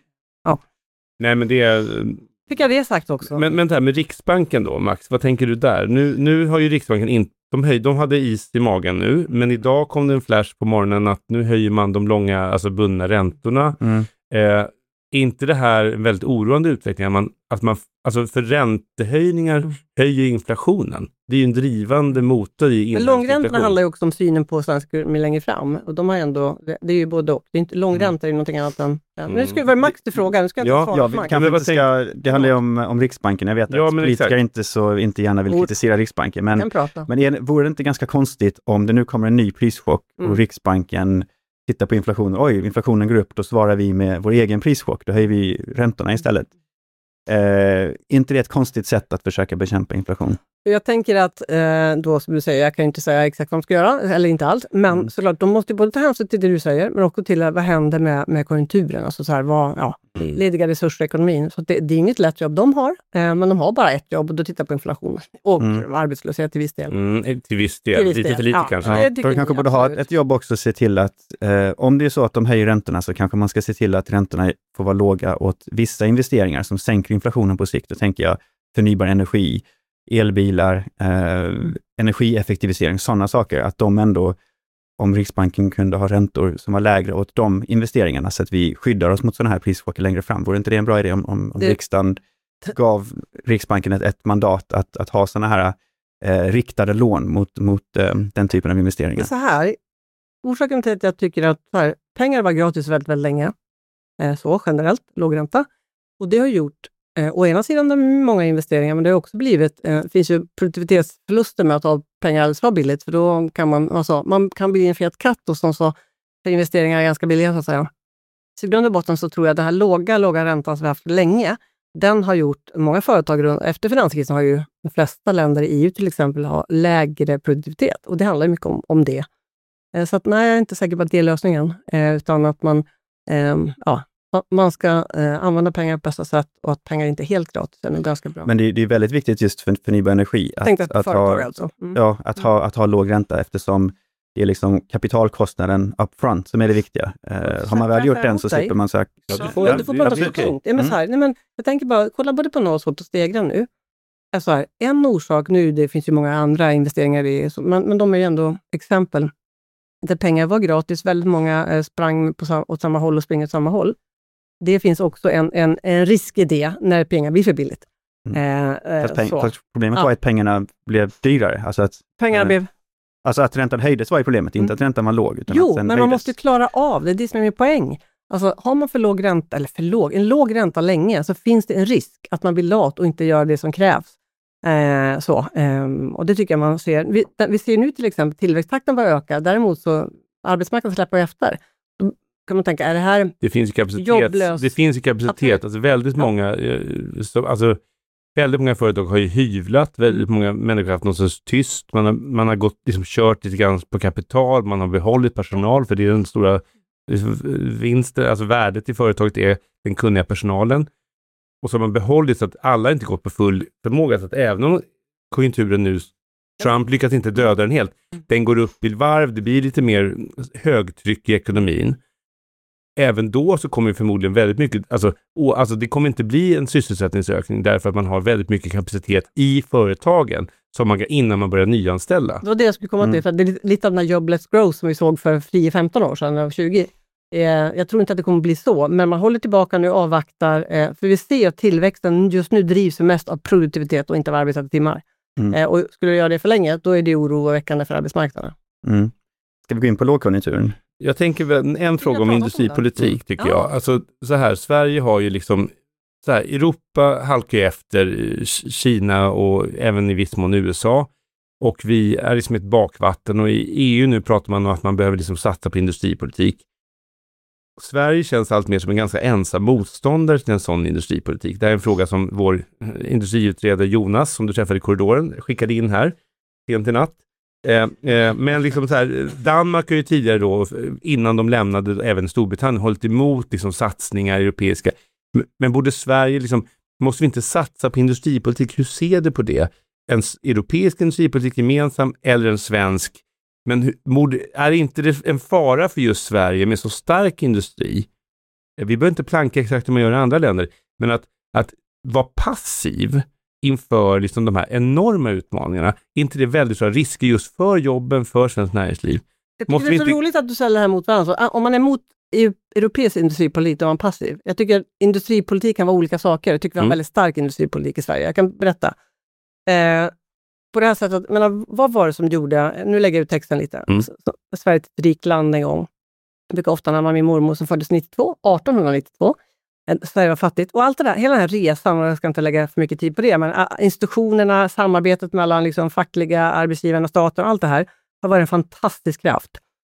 Nej, men det är... Fick jag det sagt också? Men, men det här med Riksbanken då, Max, vad tänker du där? Nu, nu har ju Riksbanken inte... De, höj, de hade is i magen nu, men idag kom det en flash på morgonen att nu höjer man de långa, alltså bundna räntorna. Mm. Eh, är inte det här en väldigt oroande utveckling? Att man, att man, alltså för räntehöjningar Mm. höjer inflationen. Det är ju en drivande motor i Men inhemsk långräntorna inflation. handlar ju också om synen på svensk ekonomi längre fram. Och de har ändå, det, det är ju både och. Det är inte, långräntor är någonting annat än... Ja. Men det ska ju vara Max till frågan. Nu ska jag inte Ja, svara Ja, på vi Max. kanske Men vad inte ska, det handlar ju om, om Riksbanken. Jag vet Ja, att men politiker exakt. inte, så, inte gärna vill Mot- kritisera Riksbanken. Men, kan prata. men är, vore det inte ganska konstigt om det nu kommer en ny prischock Mm. och Riksbanken tittar på inflationen. Oj, inflationen går upp, då svarar vi med vår egen prischock. Då höjer vi räntorna istället. Eh, inte det ett konstigt sätt att försöka bekämpa inflation? Jag tänker att eh, då som du säger, jag kan ju inte säga exakt vad de ska göra, eller inte allt, men Mm. såklart, de måste ju både ta hänsyn till det du säger, men också till eh, vad händer med, med konjunkturen, alltså så här, vad, ja, Mm. lediga resurser i ekonomin. Så det, det är inget lätt jobb de har, eh, men de har bara ett jobb och då tittar på inflation och Mm. arbetslöshet till viss del. Mm, till viss del. Till viss Lite del, för lite ja. kanske. Ja. Ja, jag tycker de kanske jag borde ha absolut. ett jobb också, se till att eh, om det är så att de höjer räntorna så kanske man ska se till att räntorna får vara låga åt vissa investeringar som sänker inflationen på sikt. Då tänker jag förnybar energi, elbilar, eh, energieffektivisering, sådana saker. Att de ändå, om Riksbanken kunde ha räntor som var lägre åt de investeringarna så att vi skyddar oss mot sådana här prischocker längre fram. Vore inte det en bra idé om, om, om Det- riksdagen gav Riksbanken ett, ett mandat att, att ha sådana här eh, riktade lån mot, mot eh, den typen av investeringar? Så här, orsaken till att jag tycker att så här, pengar var gratis väldigt, väldigt länge, eh, så generellt, låg ränta. Och det har gjort, eh, å ena sidan det är många investeringar, men det har också blivit, eh, det finns ju produktivitetsförluster med att ha pengar alldeles för billigt, för då kan man, alltså, man kan bli en fet katt och så, så för investeringar är ganska billiga så att säga. Så i grund och botten så tror jag att den här låga, låga räntan som vi har haft länge, den har gjort, många företag runt, efter finanskrisen har ju de flesta länder i E U till exempel har lägre produktivitet, och det handlar ju mycket om, om det. Eh, Så att nej, jag är inte säker på att det är lösningen, eh, utan att man, eh, ja, man ska eh, använda pengar på bästa sätt och att pengar inte är helt gratis, är nog ganska bra. Men det, det är väldigt viktigt just för förnybar energi att, Tänkte att, att, företag ha, alltså. Mm. ja, att, ha, att ha låg ränta eftersom det är liksom kapitalkostnaden upfront som är det viktiga. Eh, har man väl gjort den så slipper man söka. Ja, Du det- får, ja, du får det- prata det är så okej. tungt. Ja, men Mm. så här, nej, men jag tänker bara, kolla både på Northvolt och Stegra nu. Alltså här, en orsak nu, det finns ju många andra investeringar i, så- men, men de är ju ändå exempel där pengar var gratis, väldigt många eh, sprang på, sam- åt samma håll och springer åt samma håll. Det finns också en, en, en risk i det när pengar blir för billigt. Mm. Eh, eh, Fast peng, så. fast problemet Ja. var att pengarna blev dyrare. Alltså att, Pengarna eh, blev... alltså att räntan höjdes var ju problemet, inte Mm. att räntan var låg. Utan Jo, att den men man höjdes. måste klara av, det är det som är min poäng. Alltså har man för låg ränta, eller för låg, en låg ränta länge, så finns det en risk att man blir lat och inte gör det som krävs. Eh, så, ehm, och det tycker jag man ser. Vi, vi ser nu till exempel tillväxttakten börjar öka, däremot så arbetsmarknaden släpper efter. Då kan man tänka, är det här Det finns ju kapacitet. Jobblös. Det finns ju kapacitet. Alltså väldigt Ja. många, eh, så, alltså väldigt många företag har ju hyvlat. Väldigt många människor har haft något sorts tyst. Man har, man har gått, liksom kört lite grann på kapital. Man har behållit personal, för det är den stora liksom, vinsten, alltså värdet i företaget är den kunniga personalen. Och så har man behållit så att alla inte gått på full förmåga. Så att även om konjunkturen nu Trump lyckas inte döda den helt. Den går upp i varv, det blir lite mer högtryck i ekonomin. Även då så kommer förmodligen väldigt mycket, alltså, och, alltså det kommer inte bli en sysselsättningsökning därför att man har väldigt mycket kapacitet i företagen som man, innan man börjar nyanställa. Det var det jag skulle komma till, mm. för det är lite av den här jobless growth som vi såg för tio femton år sedan, eller tjugo. Eh, jag tror inte att det kommer bli så, men man håller tillbaka nu och avvaktar, eh, för vi ser att tillväxten just nu drivs mest av produktivitet och inte av arbetade timmar. Mm. Eh, och skulle du göra det för länge, då är det oroväckande för arbetsmarknaden. Mm. Ska vi gå in på lågkonjunkturen? Jag tänker väl en fråga om industripolitik tycker jag. Alltså så här, Sverige har ju liksom så här, Europa halkar ju efter Kina och även i viss mån U S A. Och vi är liksom ett bakvatten och i E U nu pratar man om att man behöver liksom satsa på industripolitik. Sverige känns allt mer som en ganska ensam motståndare till en sån industripolitik. Det är en fråga som vår industriutredare Jonas, som du träffade i korridoren, skickade in här sent i natt. Eh, eh, men liksom så här, Danmark har ju tidigare då, innan de lämnade även Storbritannien, hållit emot liksom satsningar europeiska. Men, men borde Sverige liksom, måste vi inte satsa på industripolitik? Hur ser du på det? En europeisk industripolitik gemensam eller en svensk? Men hur, är inte det en fara för just Sverige med så stark industri? Vi behöver inte planka exakt som man gör i andra länder, men att, att vara passiv inför liksom de här enorma utmaningarna, inte det väldigt stora risker just för jobben, för svenskt näringsliv? Jag tycker det är så inte... roligt att du ställer det här mot varandra. Om man är emot europeisk industripolitik, då är man passiv. Jag tycker att industripolitik kan vara olika saker. Jag tycker vi har en mm. väldigt stark industripolitik i Sverige. Jag kan berätta. Eh, på det här sättet, men vad var det som gjorde, nu lägger jag ut texten lite. Mm. Så, så, Sverige är ett rikt land en gång. Jag brukar ofta nämna min mormor som föddes nittiotvå, arton nittiotvå. Sverige var fattigt. Och allt det där, hela den här resan, och jag ska inte lägga för mycket tid på det, men institutionerna, samarbetet mellan liksom fackliga, arbetsgivarna, staten och allt det här har varit en fantastisk kraft.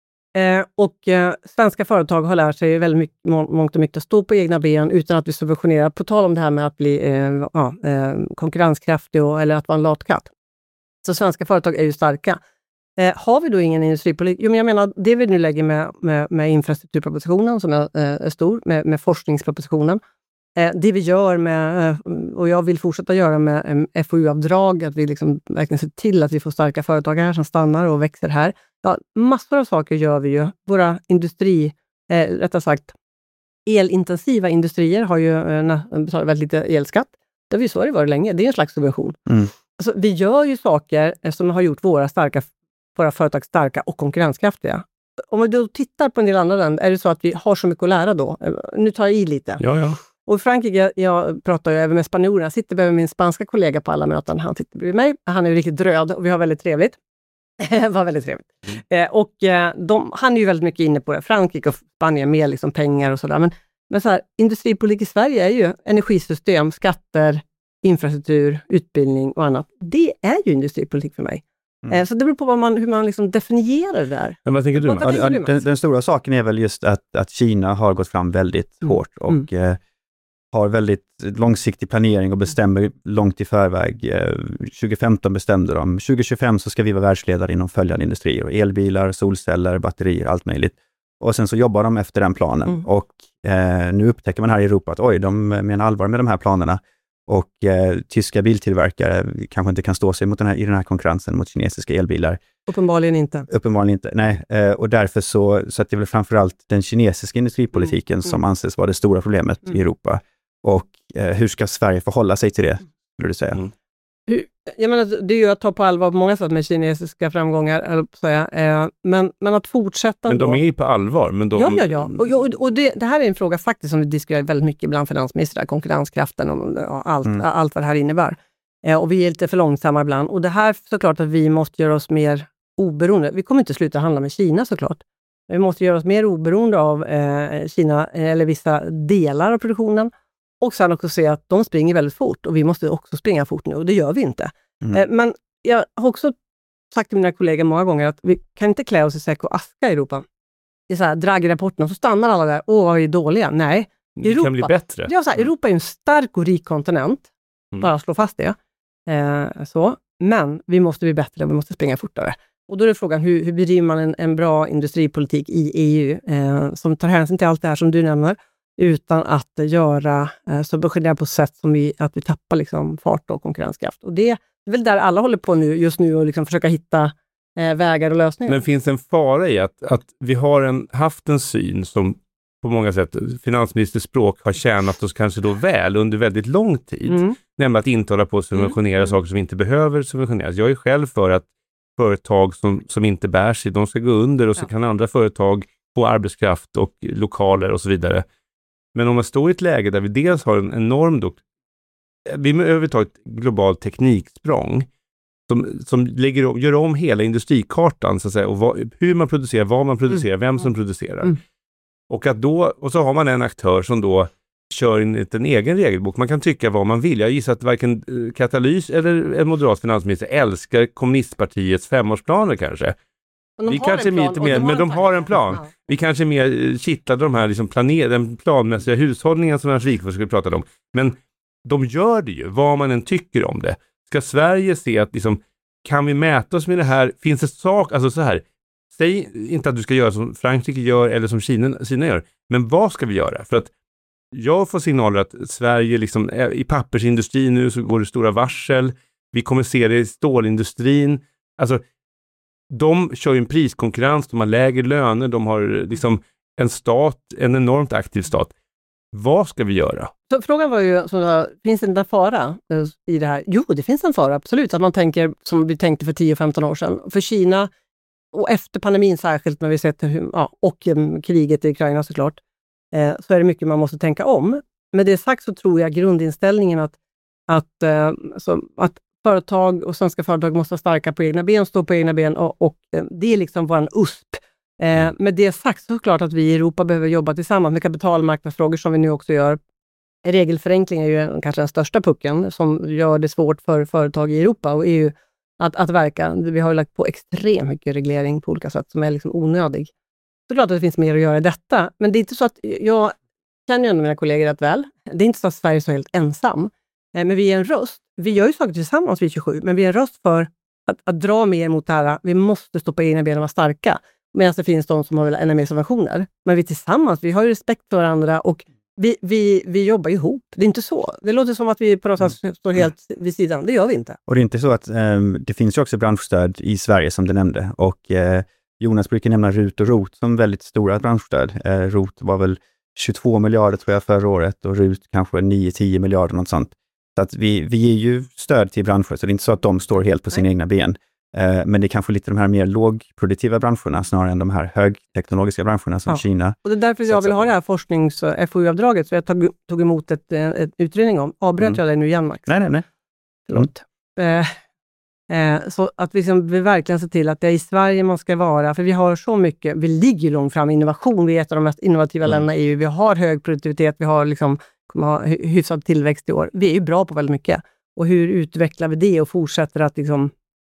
Eh, och eh, svenska företag har lärt sig väldigt mycket, må, mångt och mycket att stå på egna ben utan att vi subventionerar. På tal om det här med att bli eh, ja, eh, konkurrenskraftig och, eller att vara en latkatt. Så svenska företag är ju starka. Eh, har vi då ingen industripolitik? Jo, men jag menar, det vi nu lägger med, med, med infrastrukturpropositionen som är, eh, är stor, med, med forskningspropositionen. Eh, det vi gör med, eh, och jag vill fortsätta göra med eh, F O U-avdrag, att vi liksom verkligen ser till att vi får starka företag här som stannar och växer här. Ja, massor av saker gör vi ju. Våra industri, eh, rättare sagt, elintensiva industrier har ju eh, betalat väldigt lite elskatt. Det har vi så det varit länge. Det är en slags subvention. Mm. Alltså, vi gör ju saker eh, som har gjort våra starka våra företag starka och konkurrenskraftiga. Om vi då tittar på en del andra länder, är det så att vi har så mycket att lära då? Nu tar jag i lite. Ja, ja. Och i Frankrike, jag pratar ju även med spanjorerna, jag sitter bredvid min spanska kollega på alla möten. Han sitter bredvid mig. Han är ju riktigt röd och vi har väldigt trevligt. Det var väldigt trevligt. Mm. Eh, och eh, de, han är ju väldigt mycket inne på det. Frankrike och Spanien med liksom pengar och sådär. Men, men så här, industripolitik i Sverige är ju energisystem, skatter, infrastruktur, utbildning och annat. Det är ju industripolitik för mig. Mm. Så det beror på vad man, hur man liksom definierar det där. Men vad tänker du? Vad tänker ja, du den, den stora saken är väl just att, att Kina har gått fram väldigt mm. hårt och mm. eh, har väldigt långsiktig planering och bestämmer långt i förväg. Eh, tjugo femton bestämde de. tjugo tjugofem så ska vi vara världsledare inom följande industrier. Elbilar, solceller, batterier, allt möjligt. Och sen så jobbar de efter den planen. Mm. Och eh, nu upptäcker man här i Europa att oj, de menar allvar med de här planerna. Och eh, tyska biltillverkare kanske inte kan stå sig mot den här, i den här konkurrensen mot kinesiska elbilar. Uppenbarligen inte. Uppenbarligen inte, nej. Eh, och därför så, så att det är väl framförallt den kinesiska industripolitiken mm. som mm. anses vara det stora problemet mm. i Europa. Och eh, hur ska Sverige förhålla sig till det, skulle du säga? Mm. Hur, jag menar, det är ju att ta på allvar på många sätt med kinesiska framgångar, eller säga. Eh, men, men att fortsätta... Men de då, är ju på allvar. Men de... Ja, ja, ja. Och, och, och det, det här är en fråga faktiskt som vi diskuterar väldigt mycket bland finansministrar, konkurrenskraften och, och allt, mm. allt vad det här innebär. Eh, och vi är lite för långsamma ibland. Och det här såklart att vi måste göra oss mer oberoende. Vi kommer inte sluta handla med Kina såklart. Vi måste göra oss mer oberoende av eh, Kina eller vissa delar av produktionen. Och sen också se att de springer väldigt fort och vi måste också springa fort nu och det gör vi inte. Mm. Eh, men jag har också sagt till mina kollegor många gånger att vi kan inte klä oss i säck och aska i Europa. Det är så här, Draghi-rapporten och så stannar alla där, åh vad vi är dåliga. Nej, Europa, det kan bli bättre. Ja, så här, Europa är en stark och rik kontinent, mm. bara slå fast det. Eh, så. Men vi måste bli bättre och vi måste springa fortare. Och då är det frågan, hur, hur bedriver man en, en bra industripolitik i E U eh, som tar hänsyn till allt det här som du nämner, utan att göra eh, subventionera på sätt som vi, att vi tappar liksom fart och konkurrenskraft. Och det Det är väl där alla håller på nu, just nu och liksom försöka hitta eh, vägar och lösningar. Men finns en fara i att, att vi har en, haft en syn som på många sätt, finansministerspråk har tjänat oss kanske då väl under väldigt lång tid. Mm. Nämligen att inte hålla på att subventionera mm. saker som inte behöver subventioneras. Jag är själv för att företag som, som inte bär sig, de ska gå under och så ja. kan andra företag få arbetskraft och lokaler och så vidare. Men om man står i ett läge där vi dels har en enorm do- vi behöver ta ett globalt tekniksprång som, som lägger om, gör om hela industrikartan så att säga, och vad, hur man producerar, vad man producerar, mm. vem som producerar. Mm. Och att då, och så har man en aktör som då kör in en egen regelbok. Man kan tycka vad man vill. Jag gissar att varken Katalys eller en moderat finansminister älskar kommunistpartiets femårsplaner kanske. Vi kanske är lite mer, men de har en plan. Ja. Vi kanske är mer kittlade de här liksom planer, den planmässiga hushållningen som Lars Wikforss skulle prata om. Men de gör det ju, vad man än tycker om det. Ska Sverige se att liksom, kan vi mäta oss med det här? Finns det sak, alltså så här, säg inte att du ska göra som Frankrike gör eller som Kina, Kina gör, men vad ska vi göra? För att jag får signaler att Sverige liksom, i pappersindustrin nu så går det stora varsel. Vi kommer se det i stålindustrin. Alltså, de kör ju en priskonkurrens, de har lägre löner, de har liksom en stat, en enormt aktiv stat. Vad ska vi göra? Så frågan var ju, så, finns det en fara i det här? Jo, det finns en fara, absolut. Att man tänker som vi tänkte för tio femton år sedan. För Kina, och efter pandemin särskilt, när vi sett hur, ja, och um, kriget i Ukraina såklart, eh, så är det mycket man måste tänka om. Med det sagt så tror jag grundinställningen att, att, eh, så, att företag och svenska företag måste vara starka på egna ben, stå på egna ben och, och eh, det är liksom våran U S P. Eh, med det sagt så är det klart att vi i Europa behöver jobba tillsammans med kapitalmarknadsfrågor som vi nu också gör. Regelförenkling är ju kanske den största pucken som gör det svårt för företag i Europa och E U att, att verka. Vi har ju lagt på extremt mycket reglering på olika sätt som är liksom onödig. Så klart att det finns mer att göra i detta. Men det är inte så att jag känner ju ändå mina kollegor rätt väl. Det är inte så att Sverige är så helt ensam. Eh, men vi är en röst. Vi gör ju saker tillsammans vi tjugosju, men vi är en röst för att, att dra mer mot det här. Vi måste stå på egna ben och vara starka. Medan det finns de som har ännu mer subventioner. Men vi tillsammans, vi har ju respekt för varandra och vi, vi, vi jobbar ihop. Det är inte så. Det låter som att vi på något sätt står helt vid sidan. Det gör vi inte. Och det är inte så att um, det finns ju också branschstöd i Sverige som du nämnde. Och uh, Jonas brukar nämna R U T och R O T som väldigt stora branschstöd. Uh, R O T var väl tjugotvå miljarder tror jag förra året och R U T kanske nio till tio miljarder något sånt. Så att vi, vi ger ju stöd till branscher så det är inte så att de står helt på sina Nej. egna ben. Men det är kanske lite de här mer lågproduktiva branscherna snarare än de här högteknologiska branscherna som ja. Kina. Och det är därför jag vill ha det här forsknings-F O U-avdraget. Så jag tog, tog emot ett, ett utredning om. Avbröt mm. jag dig nu igen, Max? Nej, nej, nej. Förlåt. Mm. Eh, eh, så att vi, liksom, vi verkligen ser till att det är i Sverige man ska vara. För vi har så mycket, vi ligger långt fram i innovation. Vi är ett av de mest innovativa mm. länderna i E U. Vi har hög produktivitet, vi har liksom, kommer ha hyfsad tillväxt i år. Vi är ju bra på väldigt mycket. Och hur utvecklar vi det och fortsätter att liksom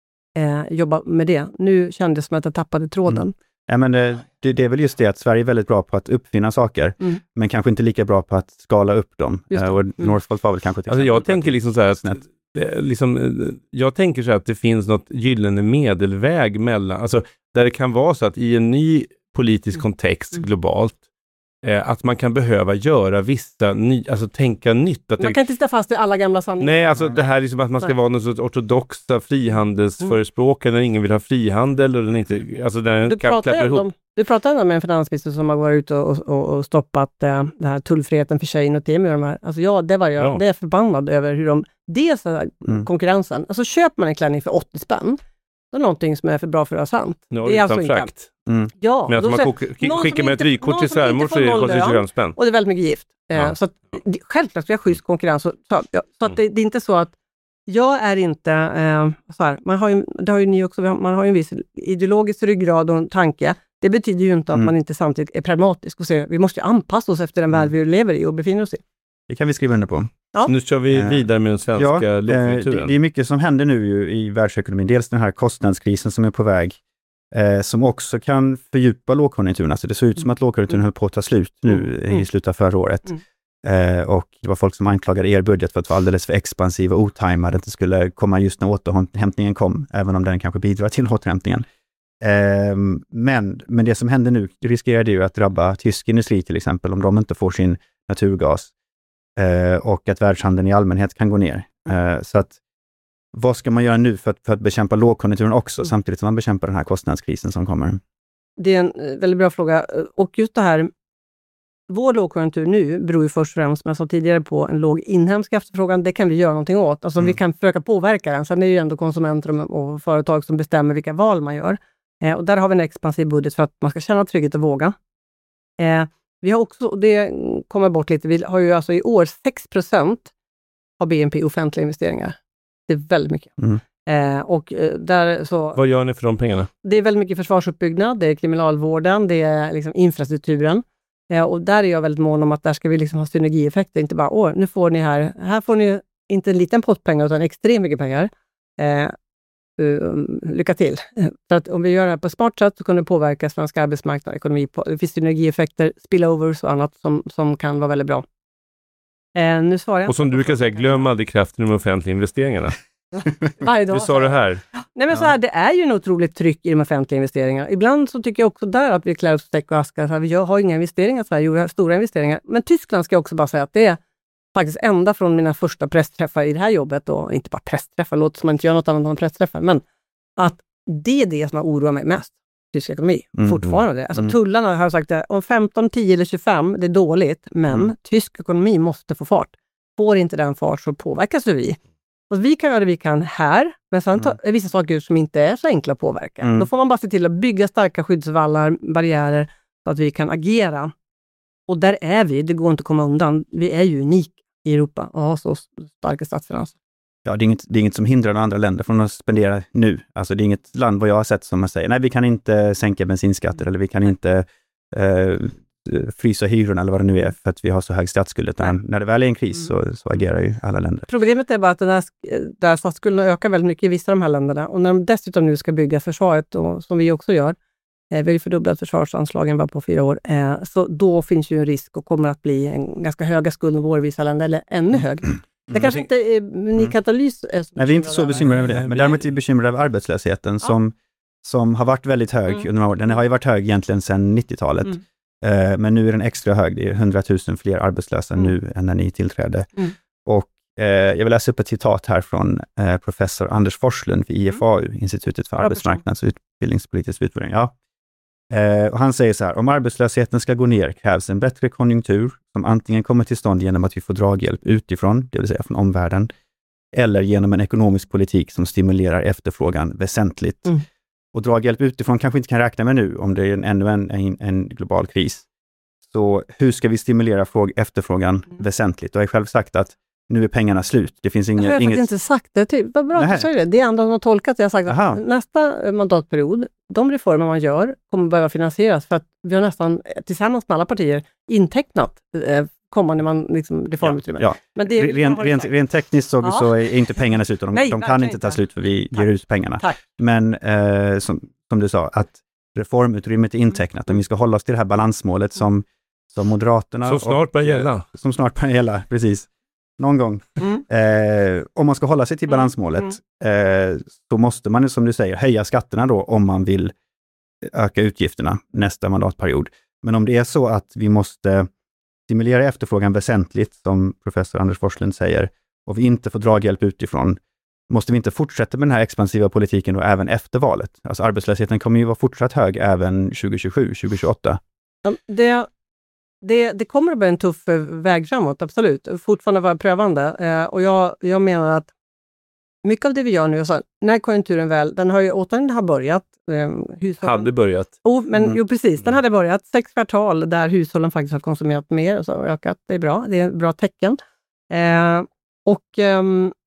Eh, jobba med det. Nu kändes det som att jag tappade tråden. Mm. Ja, men det, det, det är väl just det att Sverige är väldigt bra på att uppfinna saker, mm. men kanske inte lika bra på att skala upp dem. Eh, och mm. Northvolt var väl kanske till alltså jag tänker liksom så här att, det, liksom, jag tänker så här att det finns något gyllene medelväg mellan, alltså där det kan vara så att i en ny politisk kontext mm. globalt att man kan behöva göra vissa, ny, alltså tänka nytt. Att man det, kan inte stå fast i alla gamla sanningar. Nej, alltså det här är liksom att man ska Nej. vara någon sorts ortodoxa frihandelsförespråkare mm. när ingen vill ha frihandel och den inte, alltså den du pratar ihop. Om, du pratade med en finansminister som har varit ute och, och, och stoppat äh, det här tullfriheten för Shein och Temu. De här. Alltså ja, det var jag, ja. det är förbannad över hur de, dels mm. konkurrensen, alltså köper man en klänning för åttio spänn, det är någonting som är för bra för att vara sant. No, det är alltså inte. Mm. Ja, men att man kokar, skickar med ett vykort till svärmor så är det tjugofem spänn. Och det är väldigt mycket gift. Ja. Eh, så att, självklart ska jag ha schysst konkurrens. Så, så, ja, så att det, det är inte så att jag är inte, eh, så här, man har ju, det har ju ni också, man har ju en viss ideologisk ryggrad och en tanke. Det betyder ju inte att mm. man inte samtidigt är pragmatisk och säger vi måste ju anpassa oss efter den värld vi lever i och befinner oss i. Det kan vi skriva under på. Ja. Nu kör vi vidare med den svenska ja, lågkonjunkturen. Det, det är mycket som händer nu ju i världsekonomin. Dels den här kostnadskrisen som är på väg. Eh, som också kan fördjupa lågkonjunkturen. Alltså det ser ut som att lågkonjunkturen mm. höll på att ta slut nu mm. i slutet av förra året. Mm. Eh, och det var folk som anklagade er budget för att vara alldeles för expansiv och otajmad. Att det skulle komma just när återhämtningen kom. Även om den kanske bidrar till återhämtningen. Eh, men, men det som händer nu riskerar det ju att drabba tysk industri till exempel. Om de inte får sin naturgas. Eh, och att världshandeln i allmänhet kan gå ner. Eh, så att vad ska man göra nu för att, för att bekämpa lågkonjunkturen också, Mm. samtidigt som man bekämpar den här kostnadskrisen som kommer? Det är en eh, väldigt bra fråga. Och just det här, vår lågkonjunktur nu beror ju först och främst, som jag sa tidigare, på en låg inhemsk efterfrågan. Det kan vi göra någonting åt. Alltså Mm. vi kan försöka påverka den. Sen är det ju ändå konsumenter och, och företag som bestämmer vilka val man gör. Eh, och där har vi en expansiv budget för att man ska känna trygghet och våga. Eh, vi har också, och det kommer bort lite, vi har ju alltså i år sex procent av B N P offentliga investeringar. Det är väldigt mycket. Mm. Eh, och eh, där så... Vad gör ni för de pengarna? Det är väldigt mycket försvarsuppbyggnad, det är kriminalvården, det är liksom infrastrukturen. Eh, och där är jag väldigt mån om att där ska vi liksom ha synergieffekter. Inte bara, åh, nu får ni här, här får ni inte en liten pott pengar utan extremt mycket pengar. Eh, um, lycka till. Så att om vi gör det här på smart sätt så kan det påverka svensk arbetsmarknad och ekonomi. På, det finns synergieffekter, spillovers och annat som, som kan vara väldigt bra. Eh, nu svarar jag. Och som du brukar säga, glöm aldrig kraften i de offentliga investeringarna. Varje dag. Du sa det här. Nej men så här, det är ju en otroligt tryck i de offentliga investeringarna. Ibland så tycker jag också där att vi klär oss täck och aska. Så här, vi har inga investeringar i Sverige, vi har stora investeringar. Men Tyskland ska jag också bara säga att det är faktiskt ända från mina första pressträffar i det här jobbet, och inte bara pressträffar, låter som man inte gör något annat än pressträffar, men att det är det som har oroat mig mest. Tysk ekonomi, Mm. fortfarande. Alltså Mm. tullarna har jag sagt det, om femton, tio eller tjugofem, det är dåligt, men Mm. tysk ekonomi måste få fart. Får inte den fart så påverkas vi. Och vi kan göra det vi kan här, men sen tar mm. vissa saker som inte är så enkla att påverka. Mm. Då får man bara se till att bygga starka skyddsvallar, barriärer, så att vi kan agera. Och där är vi, det går inte att komma undan. Vi är ju unik i Europa och har så starka statsfinanser. Ja, det är, inget, det är inget som hindrar andra länder från att spendera nu. Alltså det är inget land vad jag har sett som man säger, nej vi kan inte sänka bensinskatter eller vi kan inte eh, frysa hyrorna eller vad det nu är för att vi har så hög statsskuld. Utan när det väl är en kris mm. så, så agerar ju alla länder. Problemet är bara att den här, där statsskulden ökar väldigt mycket i vissa av de här länderna. Och när de dessutom nu ska bygga försvaret, och, som vi också gör, eh, vi har ju fördubblat försvarsanslagen bara på fyra år, eh, så då finns ju en risk och kommer att bli en ganska höga skuldnivåer i vissa länder, eller ännu högre. Det kanske inte är ni katalys. Är Nej, vi är inte så bekymrade över det. Men däremot är vi bekymrade över arbetslösheten ja. som, som har varit väldigt hög mm. under några år. Den har ju varit hög egentligen sedan nittiotalet. Mm. Uh, men nu är den extra hög. Det är hundratusen fler arbetslösa mm. nu än när ni tillträdde. Mm. Och uh, jag vill läsa upp ett citat här från uh, professor Anders Forslund vid I F A U, mm. Institutet för arbetsmarknads- och utbildningspolitisk utvärdering. Ja. Uh, och han säger så här, om arbetslösheten ska gå ner krävs en bättre konjunktur som antingen kommer till stånd genom att vi får draghjälp utifrån, det vill säga från omvärlden, eller genom en ekonomisk politik som stimulerar efterfrågan väsentligt. Mm. Och draghjälp utifrån kanske inte kan räkna med nu om det är en, ännu en, en, en global kris. Så hur ska vi stimulera fråg, efterfrågan mm. väsentligt? Och jag har själv sagt att nu är pengarna slut. Det finns inget... Jag har inget... inte sagt det. Typ. Vad bra att du säger det. Det är andra som har tolkat det. Jag har sagt Aha. att nästa mandatperiod, de reformer man gör kommer behöva finansieras för att vi har nästan tillsammans med alla partier intecknat eh, kommande man, liksom, reformutrymme. Ja, ja. Men det, rent, rent, rent tekniskt så, ja. så är inte pengarna slut. De, Nej, de kan inte ta slut för vi Tack. ger ut pengarna. Tack. Men eh, som, som du sa, att reformutrymmet är intecknat. Om vi ska hålla oss till det här balansmålet som, som Moderaterna... Som snart börjar gälla. Som snart börjar gälla, precis. Någon gång. Mm. Eh, om man ska hålla sig till balansmålet mm. eh, så måste man, som du säger, höja skatterna då om man vill öka utgifterna nästa mandatperiod. Men om det är så att vi måste stimulera efterfrågan väsentligt, som professor Anders Forslund säger, och vi inte får draghjälp utifrån, måste vi inte fortsätta med den här expansiva politiken då även efter valet? Alltså arbetslösheten kommer ju vara fortsatt hög även tjugo tjugosju, tjugo tjugoåtta. Det, det, det kommer att bli en tuff väg framåt, absolut. Fortfarande vara prövande. Eh, och jag, jag menar att mycket av det vi gör nu, alltså, när konjunkturen väl, den har ju återigen har börjat. Eh, hushållen, hade börjat. Oh, men mm. jo precis, den hade börjat. Sex kvartal där hushållen faktiskt har konsumerat mer och så har ökat. Det är bra, det är ett bra tecken. Eh, och eh,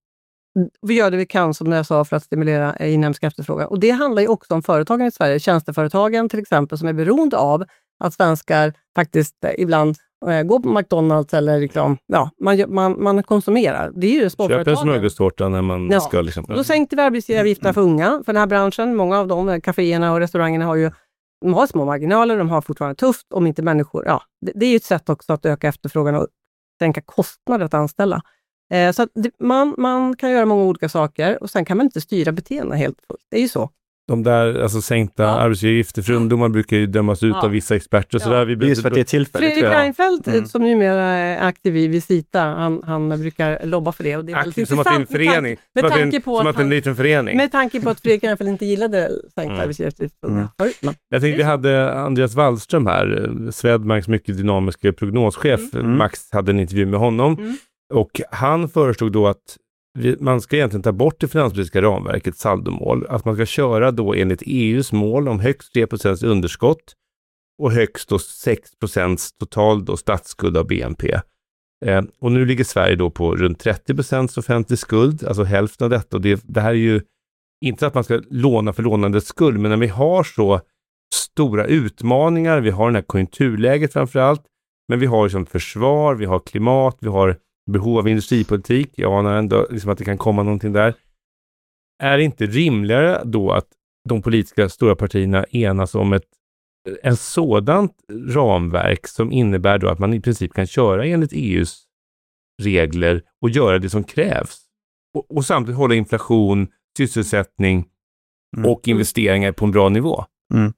vi gör det vi kan, som jag sa, för att stimulera inhemsk efterfrågan. Och det handlar ju också om företagen i Sverige. Tjänsteföretagen till exempel, som är beroende av att svenskar faktiskt eh, ibland eh, går på McDonalds eller reklam. Ja, man, man, man konsumerar. Det är ju småföretagen. Köper en smörgåstårta när man ja. ska liksom... Då sänkte vi arbetsgivaravgifterna för unga. För den här branschen, många av de kaféerna och restaurangerna har ju de har små marginaler, de har fortfarande tufft om inte människor... Ja, det, det är ju ett sätt också att öka efterfrågan och sänka kostnader att anställa. Eh, så att det, man, man kan göra många olika saker och sen kan man inte styra beteenden helt fullt. Det är ju så. De där alltså, sänkta ja. arbetsgivaravgifter för ungdomar brukar ju dömas ut ja. av vissa experter. Så ja. där vi Just för att det är tillfälligt. Fredrik Reinfeldt, mm. som numera är aktiv i Visita, han, han brukar lobba för det. Och det är aktiv som att det är en förening. Med tanke, med tanke på som att, att en liten förening. Med tanke på att Fredrik Reinfeldt inte gillade sänkta mm. arbetsgivaravgifter. Mm. Jag tänkte vi hade Andreas Wallström här, Swedbanks mycket dynamiska prognoschef. Mm. Max hade en intervju med honom. Mm. Och han föreslog då att man ska egentligen ta bort det finanspolitiska ramverket saldomål. Att man ska köra då enligt E U:s mål om högst tre procent underskott och högst då sex procent total då statsskuld av B N P. Eh, och nu ligger Sverige då på runt trettio procent offentlig skuld, alltså hälften av detta. Och det, det här är ju inte att man ska låna för lånandets skull, men när vi har så stora utmaningar, vi har den här konjunkturläget framförallt, men vi har liksom försvar, vi har klimat, vi har behov av industripolitik. Jag anar ändå liksom att det kan komma någonting där. Är det inte rimligare då att de politiska stora partierna enas om ett en sådant ramverk som innebär då att man i princip kan köra enligt E U:s regler och göra det som krävs? Och, och samtidigt hålla inflation, sysselsättning mm. och investeringar på en bra nivå. Mm.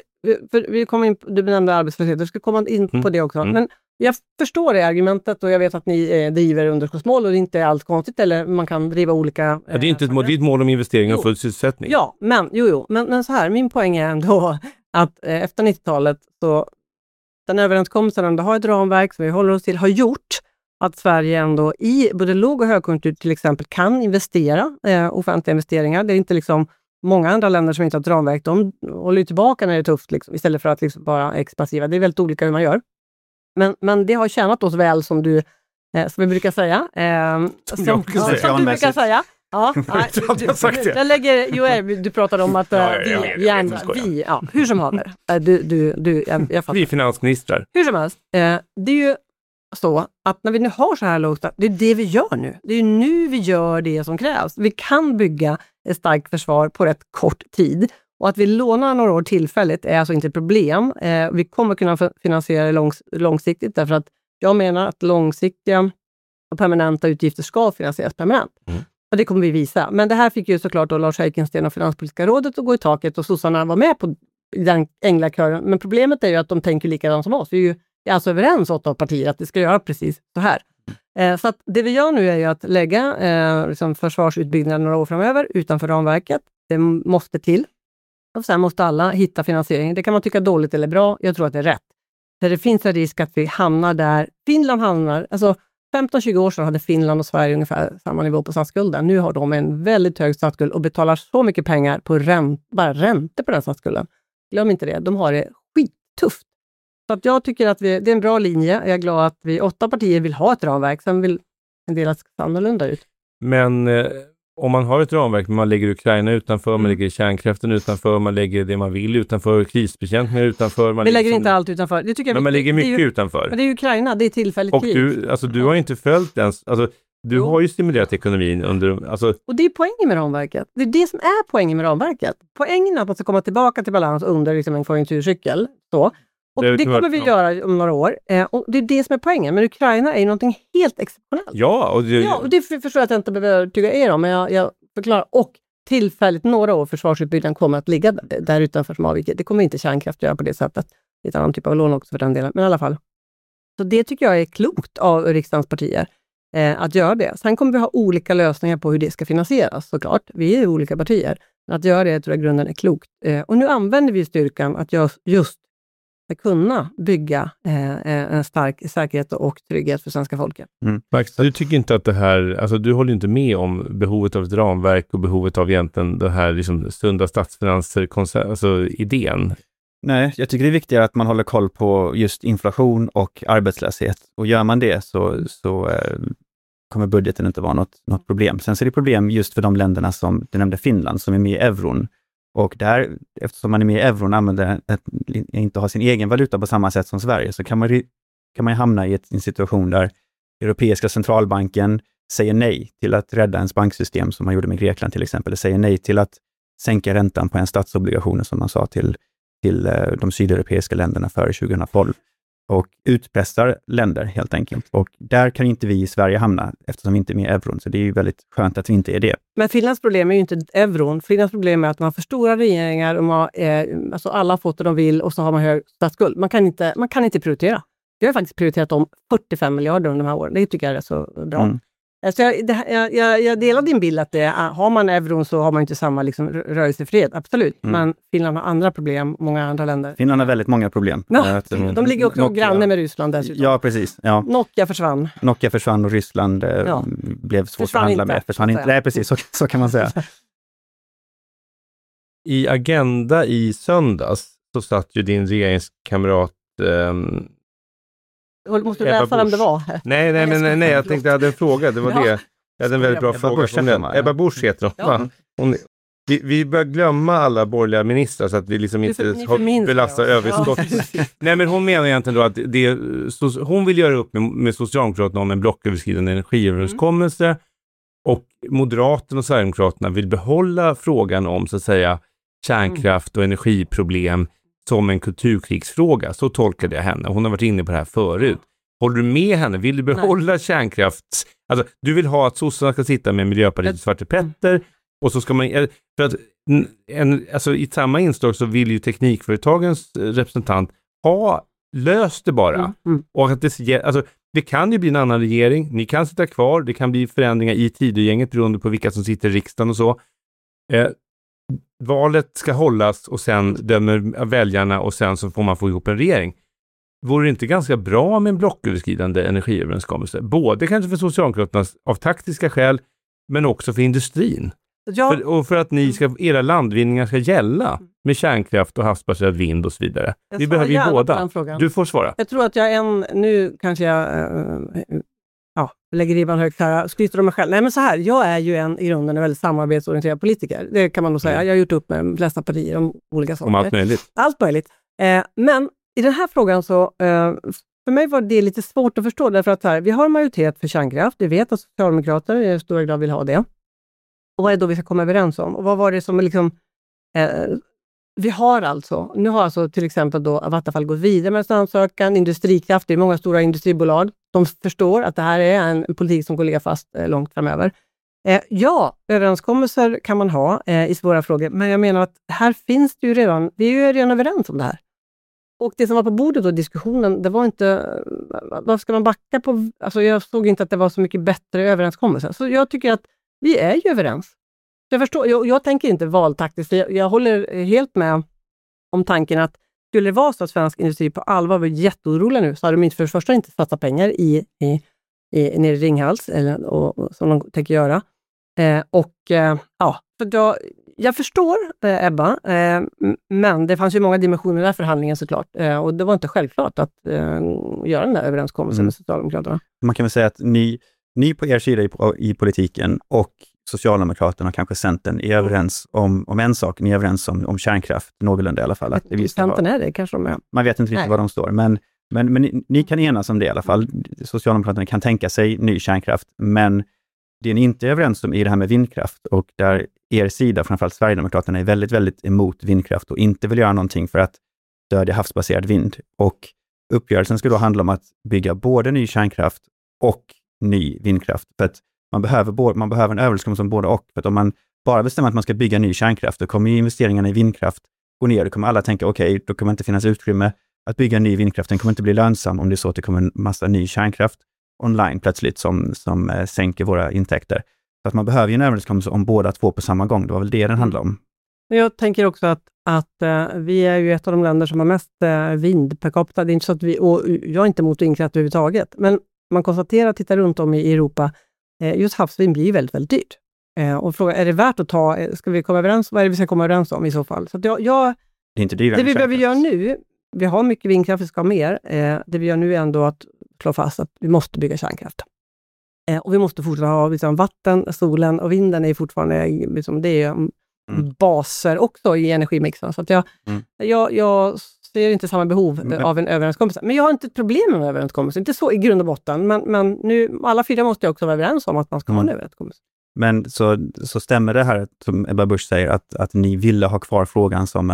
För vi kommer in, du benämnde arbetslöshet, du ska komma in på mm. det också. Mm. Men jag förstår det argumentet och jag vet att ni eh, driver underskottsmål och det är inte allt konstigt, eller man kan driva olika... Eh, ja, det är inte ett mål, det är ett mål om investeringar och full sysselsättning. Ja, men, jo, jo, men, men så här, min poäng är ändå att eh, efter nittiotalet så den överenskommelsen ändå har ett ramverk som vi håller oss till har gjort att Sverige ändå i både låg- och högkonjunktur till exempel kan investera, eh, offentliga investeringar. Det är inte liksom många andra länder som inte har ett ramverk, de håller tillbaka när det är tufft liksom, istället för att liksom bara expansiva. Det är väldigt olika hur man gör. Men, men det har tjänat oss väl som du, eh, som vi brukar säga. Eh, som, som, ja, som du brukar säga. Ja, nej, du, du, jag lägger, jo, du pratade om att uh, ja, vi, vi, gärna, vi ja, hur som haver. Uh, du, du, du, jag, jag vi är finansministrar. Hur som helst, uh, det är ju så att när vi nu har så här lågt, det är det vi gör nu. Det är ju nu vi gör det som krävs. Vi kan bygga ett starkt försvar på rätt kort tid. Och att vi lånar några år tillfälligt är alltså inte ett problem. Uh, vi kommer kunna finansiera det långs, långsiktigt därför att jag menar att långsiktiga och permanenta utgifter ska finansieras permanent. Mm. Och det kommer vi visa. Men det här fick ju såklart då Lars Heikensten och Finanspolitiska rådet att gå i taket och sossarna var med på den änglakören. Men problemet är ju att de tänker likadant som oss. Vi är ju är alltså överens åt partier att det ska göra precis så här. Eh, så att det vi gör nu är ju att lägga eh, liksom försvarsutbyggnaden några år framöver utanför ramverket. Det måste till. Och sen måste alla hitta finansiering. Det kan man tycka dåligt eller bra. Jag tror att det är rätt. För det finns en risk att vi hamnar där Finland hamnar. Alltså femton tjugo år sedan hade Finland och Sverige ungefär samma nivå på statsskulden. Nu har de en väldigt hög statsskuld och betalar så mycket pengar på ränt, bara räntor på den statsskulden. Glöm inte det. De har det skittufft. Så att jag tycker att vi, det är en bra linje. Jag är glad att vi åtta partier vill ha ett ramverk. Sen vill en del att det ska annorlunda ut. Men eh, om man har ett ramverk, man lägger Ukraina utanför, mm. man lägger kärnkraften utanför, man lägger det man vill utanför, krisbekämpningar utanför. Man vi lägger liksom, inte allt utanför. Det tycker jag men man lägger mycket ju, utanför. Men det är ju Ukraina, det är tillfälligt och krig. Du, alltså, du har inte följt ens... Alltså, du jo. har ju stimulerat ekonomin under... Alltså... Och det är poängen med ramverket. Det är det som är poängen med ramverket. Poängen är att man ska komma tillbaka till balans under liksom, en konjunkturcykel. Så. Och det, det kommer vi ja. göra om några år. Eh, och det är det som är poängen. Men Ukraina är ju någonting helt exceptionellt. Ja, och det, ja, och det förstår jag att jag inte behöver tycka er om. Men jag, jag förklarar. Och tillfälligt några år försvarsutbyggnaden kommer att ligga där, där utanför som avviker. Det kommer inte kärnkraft göra på det sättet. Det är ett annan typ av lån också för den delen. Men i alla fall. Så det tycker jag är klokt av riksdagens partier. Eh, att göra det. Sen kommer vi ha olika lösningar på hur det ska finansieras såklart. Vi är olika partier. Men att göra det tror jag grunden är klokt. Eh, och nu använder vi styrkan att just, just kunna bygga eh, en stark säkerhet och trygghet för svenska folket. Mm. Max, du tycker inte att det här, alltså du håller inte med om behovet av ett ramverk och behovet av egentligen det här liksom sunda statsfinanser, alltså idén? Nej, jag tycker det är viktigare att man håller koll på just inflation och arbetslöshet. Och gör man det så, så eh, kommer budgeten inte vara något, något problem. Sen så är det problem just för de länderna som du nämnde, Finland, som är med i euron. Och där, eftersom man är med i euron och använder ett, inte har sin egen valuta på samma sätt som Sverige, så kan man, kan man hamna i ett, en situation där Europeiska centralbanken säger nej till att rädda ens banksystem, som man gjorde med Grekland till exempel. Det säger nej till att sänka räntan på en statsobligationer, som man sa till, till de sydeuropeiska länderna före tjugohundratolv. och utpressar länder helt enkelt. Och där kan inte vi i Sverige hamna eftersom vi inte är med i euron. Så det är ju väldigt skönt att vi inte är det. Men Finlands problem är ju inte euron. Finlands problem är att man har för stora regeringar och man, eh, alltså alla har fått det de vill och så har man hög statsskuld. Man kan inte, man kan inte prioritera. Jag har faktiskt prioriterat om fyrtiofem miljarder under de här åren. Det tycker jag är så bra. Mm. Så jag, det, jag, jag delar din bild att det, har man euron så har man inte samma liksom, rörelsefrihet. Absolut. Mm. Men Finland har andra problem, många andra länder. Finland har väldigt många problem. Ja, att, de ligger också Nokia, granne med Ryssland dessutom. Ja, precis. Ja. Nokia försvann. Nokia försvann och Ryssland eh, ja. blev svårt försvann att handla inte, med. Försvann inte. Nej, precis. Så, så kan man säga. I Agenda i söndags så satt ju din regeringskamrat um, måste du läsa vem det var? Nej, nej, men nej, nej, jag tänkte jag hade en fråga. Det var ja. det. Jag hade en väldigt bra Ebba fråga. Busch, den. Ebba Busch heter hon. Ja. hon vi, vi börjar glömma alla borgerliga ministrar så att vi liksom inte har belastar överskottet. Ja. Nej, men hon menar egentligen då att det, så, hon vill göra upp med, med Socialdemokraterna om en blocköverskridande energiöverenskommelse mm. och Moderaterna och Sverigedemokraterna vill behålla frågan om så att säga kärnkraft och energiproblem som en kulturkrigsfråga. Så tolkade jag henne. Hon har varit inne på det här förut. Håller du med henne? Vill du behålla Nej. kärnkraft? Alltså, du vill ha att sossarna ska sitta med Miljöpartiet och Svarte Petter och så ska man... För att en, alltså, i samma inslag så vill ju teknikföretagens representant ha löst det bara. Mm. Mm. Och att det, alltså, det kan ju bli en annan regering. Ni kan sitta kvar. Det kan bli förändringar i Tidögänget beroende på vilka som sitter i riksdagen och så. Eh, valet ska hållas och sen dömer väljarna och sen så får man få ihop en regering. Vore det inte ganska bra med en blocköverskridande energiöverenskommelse? Både kanske för Socialdemokraterna av taktiska skäl men också för industrin. Ja. För, och för att ni ska, era landvinningar ska gälla med kärnkraft och havsbaserad vind och så vidare. Jag Vi behöver ju båda. Du får svara. Jag tror att jag är en, nu kanske jag äh, ja, lägger ribban högt här, skryter om mig själv. Nej men så här, jag är ju en i grunden en väldigt samarbetsorienterad politiker. Det kan man nog säga. Mm. Jag har gjort upp med de flesta partier om olika saker. Om allt möjligt. Allt möjligt. Eh, men i den här frågan så, eh, för mig var det lite svårt att förstå därför att här, vi har en majoritet för kärnkraft. Vi vet att Socialdemokrater i stora grad vill ha det. Och vad är det då vi ska komma överens om? Och vad var det som liksom, eh, vi har alltså, nu har alltså till exempel då Vattenfall gått vidare med ansökan, Industrikraft, det är många stora industribolag. De förstår att det här är en politik som går ligga fast eh, långt framöver. Eh, ja, överenskommelser kan man ha eh, i svåra frågor, men jag menar att här finns det ju redan, vi är ju redan överens om det här. Och det som var på bordet då, diskussionen, det var inte, vad ska man backa på? Alltså jag såg inte att det var så mycket bättre överenskommelser. Så jag tycker att vi är ju överens. Jag förstår, jag, jag tänker inte valtaktiskt, jag, jag håller helt med om tanken att skulle det vara så att svensk industri på allvar var jätteoroliga nu så hade de inte för det första inte satsat pengar i, i, i, nere i Ringhals eller, och, och, som de tänker göra. Eh, och eh, ja, för då, jag förstår eh, Ebba, eh, men det fanns ju många dimensioner i den här förhandlingen såklart. Eh, och det var inte självklart att eh, göra den här överenskommelsen mm. med Socialdemokraterna. Man kan väl säga att ni, ni på er sida i, i politiken och Socialdemokraterna och kanske Centern är överens om, om en sak. Ni är överens om, om kärnkraft, någorlunda i alla fall. Att det Centern är det, kanske de är. Man vet inte riktigt var de står, men, men, men ni, ni kan enas om det i alla fall. Socialdemokraterna kan tänka sig ny kärnkraft, men det ni inte är överens om är det här med vindkraft och där er sida, framförallt Sverigedemokraterna, är väldigt, väldigt emot vindkraft och inte vill göra någonting för att stödja havsbaserad vind. Och uppgörelsen ska då handla om att bygga både ny kärnkraft och ny vindkraft. För att man behöver, man behöver en överenskommelse om både och. För att om man bara bestämmer att man ska bygga ny kärnkraft, då kommer ju investeringarna i vindkraft gå ner. Då kommer alla tänka, okej, okay, då kommer inte finnas utrymme att bygga ny vindkraft. Den kommer inte bli lönsam om det är så att det kommer en massa ny kärnkraft online plötsligt som, som eh, sänker våra intäkter. Så att man behöver ju en överenskommelse om båda två på samma gång. Det var väl det den handlar om. Jag tänker också att, att uh, vi är ju ett av de länder som har mest uh, vind per capita. Det är inte så att vi, och jag är inte emot vindkraft överhuvudtaget. Men man konstaterar att titta runt om i Europa, uh, just havsvind blir väldigt, väldigt dyrt. Uh, och frågan, är det värt att ta, ska vi komma överens, vad är det vi ska komma överens om i så fall? Så att jag, jag, det är inte dyrare. Det vi behöver göra nu, vi har mycket vindkraft, vi ska ha mer. Uh, det vi gör nu är ändå att slå fast att vi måste bygga kärnkraft. Eh, och vi måste fortfarande ha liksom, vatten, solen och vinden är fortfarande liksom, det är mm. baser också i energimixen. Så att jag, mm. jag, jag ser inte samma behov mm. av en överenskommelse. Men jag har inte ett problem med en överenskommelse. Inte så i grund och botten. Men, men nu, alla fyra måste jag också vara överens om att man ska mm. ha en överenskommelse. Men så, så stämmer det här som Ebba Busch säger att, att ni ville ha kvar frågan som en,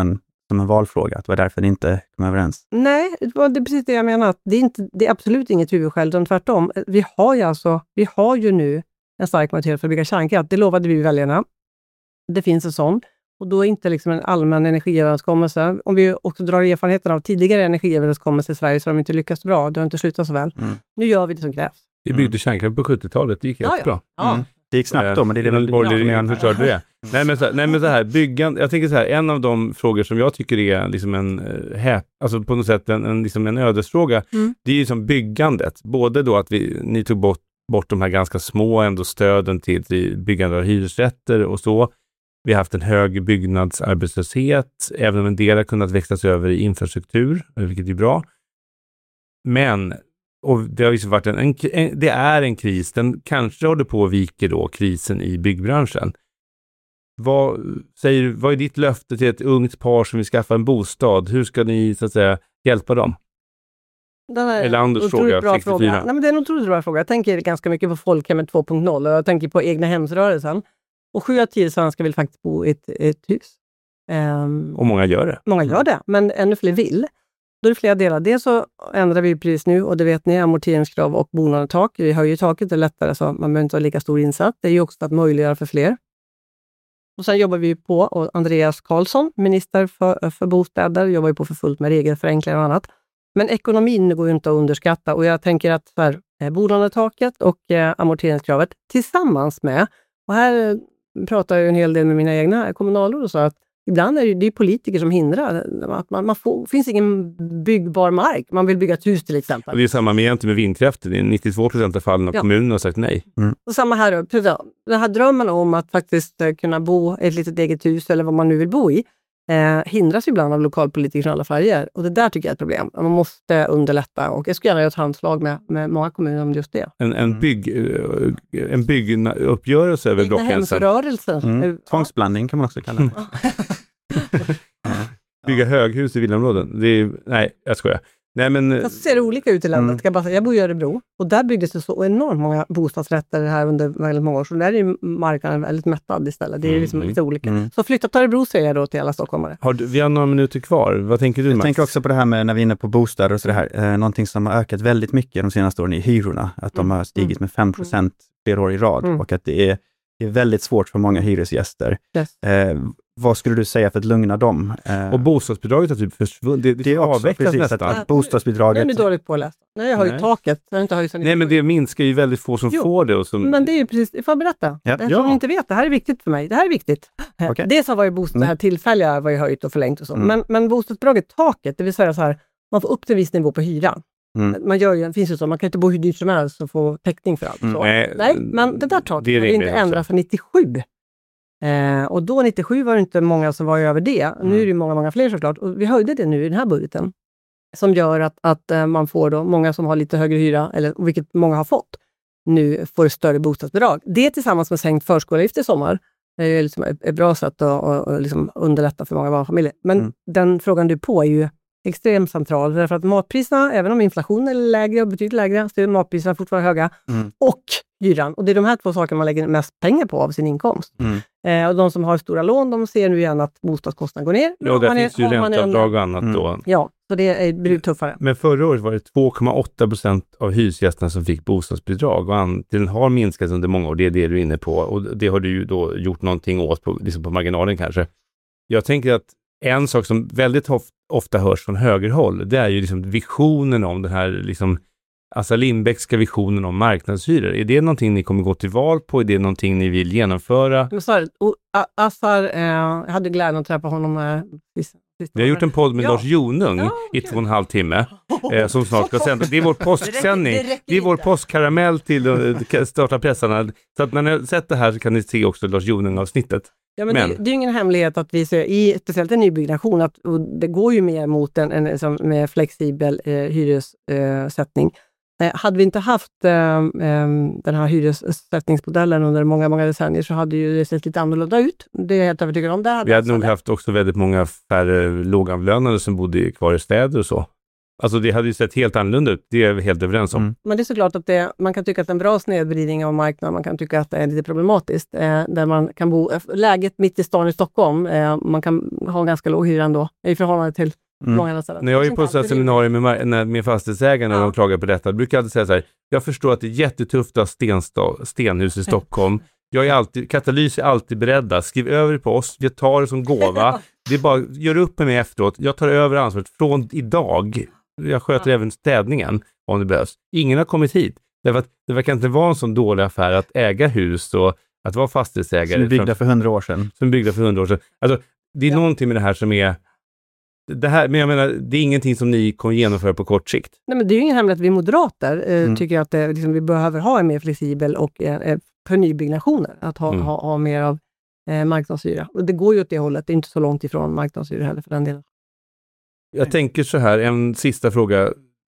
som en valfråga, att det var därför ni inte kom överens? Nej, det var det är precis det jag menar. Det är, inte, det är absolut inget huvudskäl, utan tvärtom. Vi har ju alltså, vi har ju nu en stark majoritet för att bygga kärnkraft. Det lovade vi väljarna. Det finns en sån. Och då är inte liksom en allmän energiöverenskommelse. Om vi också drar erfarenheten av tidigare energiöverenskommelser i Sverige så har de inte lyckats bra. Det har inte slutat så väl. Mm. Nu gör vi det som krävs. Vi byggde kärnkraft på sjuttiotalet. Det gick helt ja, ja. bra. Ja. Mm. Det gick snabbt då, men det är det väl borgerliga förstörde det. Nej men, så, nej men så här, byggan, jag tänker så här, en av de frågor som jag tycker är liksom en häp, alltså på något sätt en, en, liksom en ödesfråga, mm. det är ju som byggandet. Både då att vi, ni tog bort, bort de här ganska små ändå stöden till, till byggande av hyresrätter och så. Vi har haft en hög byggnadsarbetslöshet, även om en del har kunnat växlas över i infrastruktur, vilket är bra. Men och det har ju varit en, en, en, det är en kris, den kanske håller på att vika då, krisen i byggbranschen. Vad, säger, vad är ditt löfte till ett ungt par som vill skaffa en bostad? Hur ska ni så att säga hjälpa dem? Den är Eller Anders fråga, bra sextiofyra. fråga. Nej, men det är en otroligt bra fråga. Jag tänker ganska mycket på folkhemmet två punkt noll och jag tänker på egna hemsrörelsen. Och sju av tio svenskar vill faktiskt bo i ett, ett hus. Um, och många gör det. Många gör det, men ännu fler vill. Då är det flera delar. Dels så ändrar vi precis nu och det vet ni, amorteringskrav och bolånetak. Vi höjer taket, det är lättare så man behöver inte ha lika stor insats. Det är ju också för att möjliggöra för fler. Och sen jobbar vi på, och Andreas Karlsson, minister för, för bostäder, jobbar ju på för fullt med regelförenklingar och annat. Men ekonomin går ju inte att underskatta och jag tänker att för eh, bolånetaket och eh, amorteringskravet tillsammans med, och här pratar jag en hel del med mina egna kommunalråd och så att ibland är det, det är politiker som hindrar att man, man får, finns ingen byggbar mark. Man vill bygga ett hus till exempel. Och det är samma med egentligen med vindkraften. Det är nittiotvå procent av fallen av ja. kommunen har sagt nej. Mm. Och samma här då. Den här drömmen om att faktiskt kunna bo i ett litet eget hus eller vad man nu vill bo i eh, hindras ibland av lokalpolitiker från alla färger. Och det där tycker jag är ett problem. Man måste underlätta och jag skulle gärna göra ett handslag med, med många kommuner om just det. En, en, bygg, en bygguppgörelse över blockgränsen. Mm. Tvångsblandning kan man också kalla det. Bygga höghus i villaområden. Det är, nej, jag skojar. Nej, men, Fast ser det olika ut i landet. Mm. Jag, bara, jag bor i Örebro och där byggdes det så enormt många bostadsrätter här under väldigt många år. Så där är marknaden väldigt mättad istället. Det är liksom mm. lite olika. Mm. Så flytta till Örebro säger jag då till alla stockholmare. Har du, vi har några minuter kvar. Vad tänker du, Max? Jag tänker också på det här med när vi är inne på bostäder och så det här. Eh, någonting som har ökat väldigt mycket de senaste åren är hyrorna. Att de har stigit med fem procent flera år i rad. Mm. Och att det är, det är väldigt svårt för många hyresgäster. Yes. Eh, Vad skulle du säga för att lugna dem? Och bostadsbidraget har typ försvunnit. Det, det, det är avvecklat nästan. Att bostadsbidraget... Jag är dåligt på att läsa. Nej, jag har ju taket. Jag har inte höjt Nej, men det minskar ju väldigt få som jo, får det. Och som... Men det är ju precis... Får jag berätta? Ja. Det här ja. som ni inte vet. Det här är viktigt för mig. Det här är viktigt. Okay. Det som var ju bostad, det här tillfälliga var ju höjt och förlängt och så. Mm. Men, men bostadsbidraget, taket, det vill säga så här, man får upp till en viss nivå på hyran. Mm. Man gör ju, det finns ju så, man kan inte bo hur dyrt som helst och få täckning för allt. Mm. Nej, Nej, men det där taket det är det inte ändrat för nittiosju. Eh, och då nittiosju var det inte många som var över det. Mm. Nu är det många, många fler såklart. Och vi höjde det nu i den här budgeten. Som gör att, att eh, man får då, många som har lite högre hyra, eller vilket många har fått, nu får större bostadsbidrag. Det tillsammans med sänkt förskoleavgift i sommar är liksom ett bra sätt att och, och liksom underlätta för många barnfamiljer. Men mm. den frågan du är på är ju extremt central. Därför att matpriserna, även om inflationen är lägre och betydligt lägre, så är matpriserna fortfarande höga. Mm. Och hyran. Och det är de här två sakerna man lägger mest pengar på av sin inkomst. Mm. Eh, och de som har stora lån, de ser nu igen att bostadskostnaden går ner. Ja, det finns är, ju ränteavdrag och annat mm. då. Ja, så det är, blir tuffare. Men förra året var det två komma åtta procent av hyresgästerna som fick bostadsbidrag. Och andelen har minskat under många år. Det är det du är inne på. Och det har du ju då gjort någonting åt på, liksom på marginalen kanske. Jag tänker att en sak som väldigt of- ofta hörs från högerhåll, det är ju liksom visionen om den här liksom Assar Lindbäckska visionen om marknadshyror. Är det någonting ni kommer gå till val på? Är det någonting ni vill genomföra? Men sorry, Assar, eh, jag hade glädjen att träffa honom. Eh, sista, Vi har gjort en podd med ja. Lars Jonung ja, i två och en halv timme eh, som snart ska sändas. Det är vår postsändning. Det, det, det är vår postkaramell till att starta pressarna. Så att när ni har sett det här så kan ni se också Lars Jonung-avsnittet. Ja, men, men. Det, det är ju ingen hemlighet att vi ser i speciellt en nybyggnation att det går ju mer mot en, en, en med flexibel eh, hyressättning. Eh, hade vi inte haft eh, eh, den här hyressättningsmodellen under många, många decennier så hade ju det sett lite annorlunda ut. Det är jag helt övertygad om. Det hade vi hade nog det. haft också väldigt många färre lågavlönade som bodde kvar i städer och så. Alltså det hade ju sett helt annorlunda ut. Det är vi helt överens om. Mm. Men det är såklart att det, man kan tycka att det är en bra snedvridning av marknaden. Man kan tycka att det är lite problematiskt. Eh, där man kan bo, läget mitt i stan i Stockholm, eh, man kan ha en ganska låg hyra ändå. I förhållande till mm. många andra ställen. När jag är på seminarier med, med, med fastighetsägarna och ja. de klagar på detta, brukar jag alltid säga så här, jag förstår att det är jättetufft att ha stenhus i Stockholm. Jag är alltid, Katalys är alltid beredda. Skriv över det på oss. Vi tar det som gåva. Det är bara, gör upp med mig efteråt. Jag tar över ansvaret från idag. Jag sköter ja. även städningen om det behövs. Ingen har kommit hit. Därför att det verkar inte vara en sån dålig affär att äga hus och att vara fastighetsägare. Som är byggda för hundra år sedan. Som är byggda för hundra år sedan. Alltså, det är ja. någonting med det här som är... Det här, men jag menar, det är ingenting som ni kommer genomföra på kort sikt. Nej, men det är ju ingen hemlighet att vi moderater eh, mm. tycker att det, liksom, vi behöver ha en mer flexibel och eh, för nybyggnationer. Att ha, mm. ha, ha mer av eh, marknadshyra. Och det går ju åt det hållet. Det är inte så långt ifrån marknadshyra heller för den delen. Jag tänker så här, en sista fråga.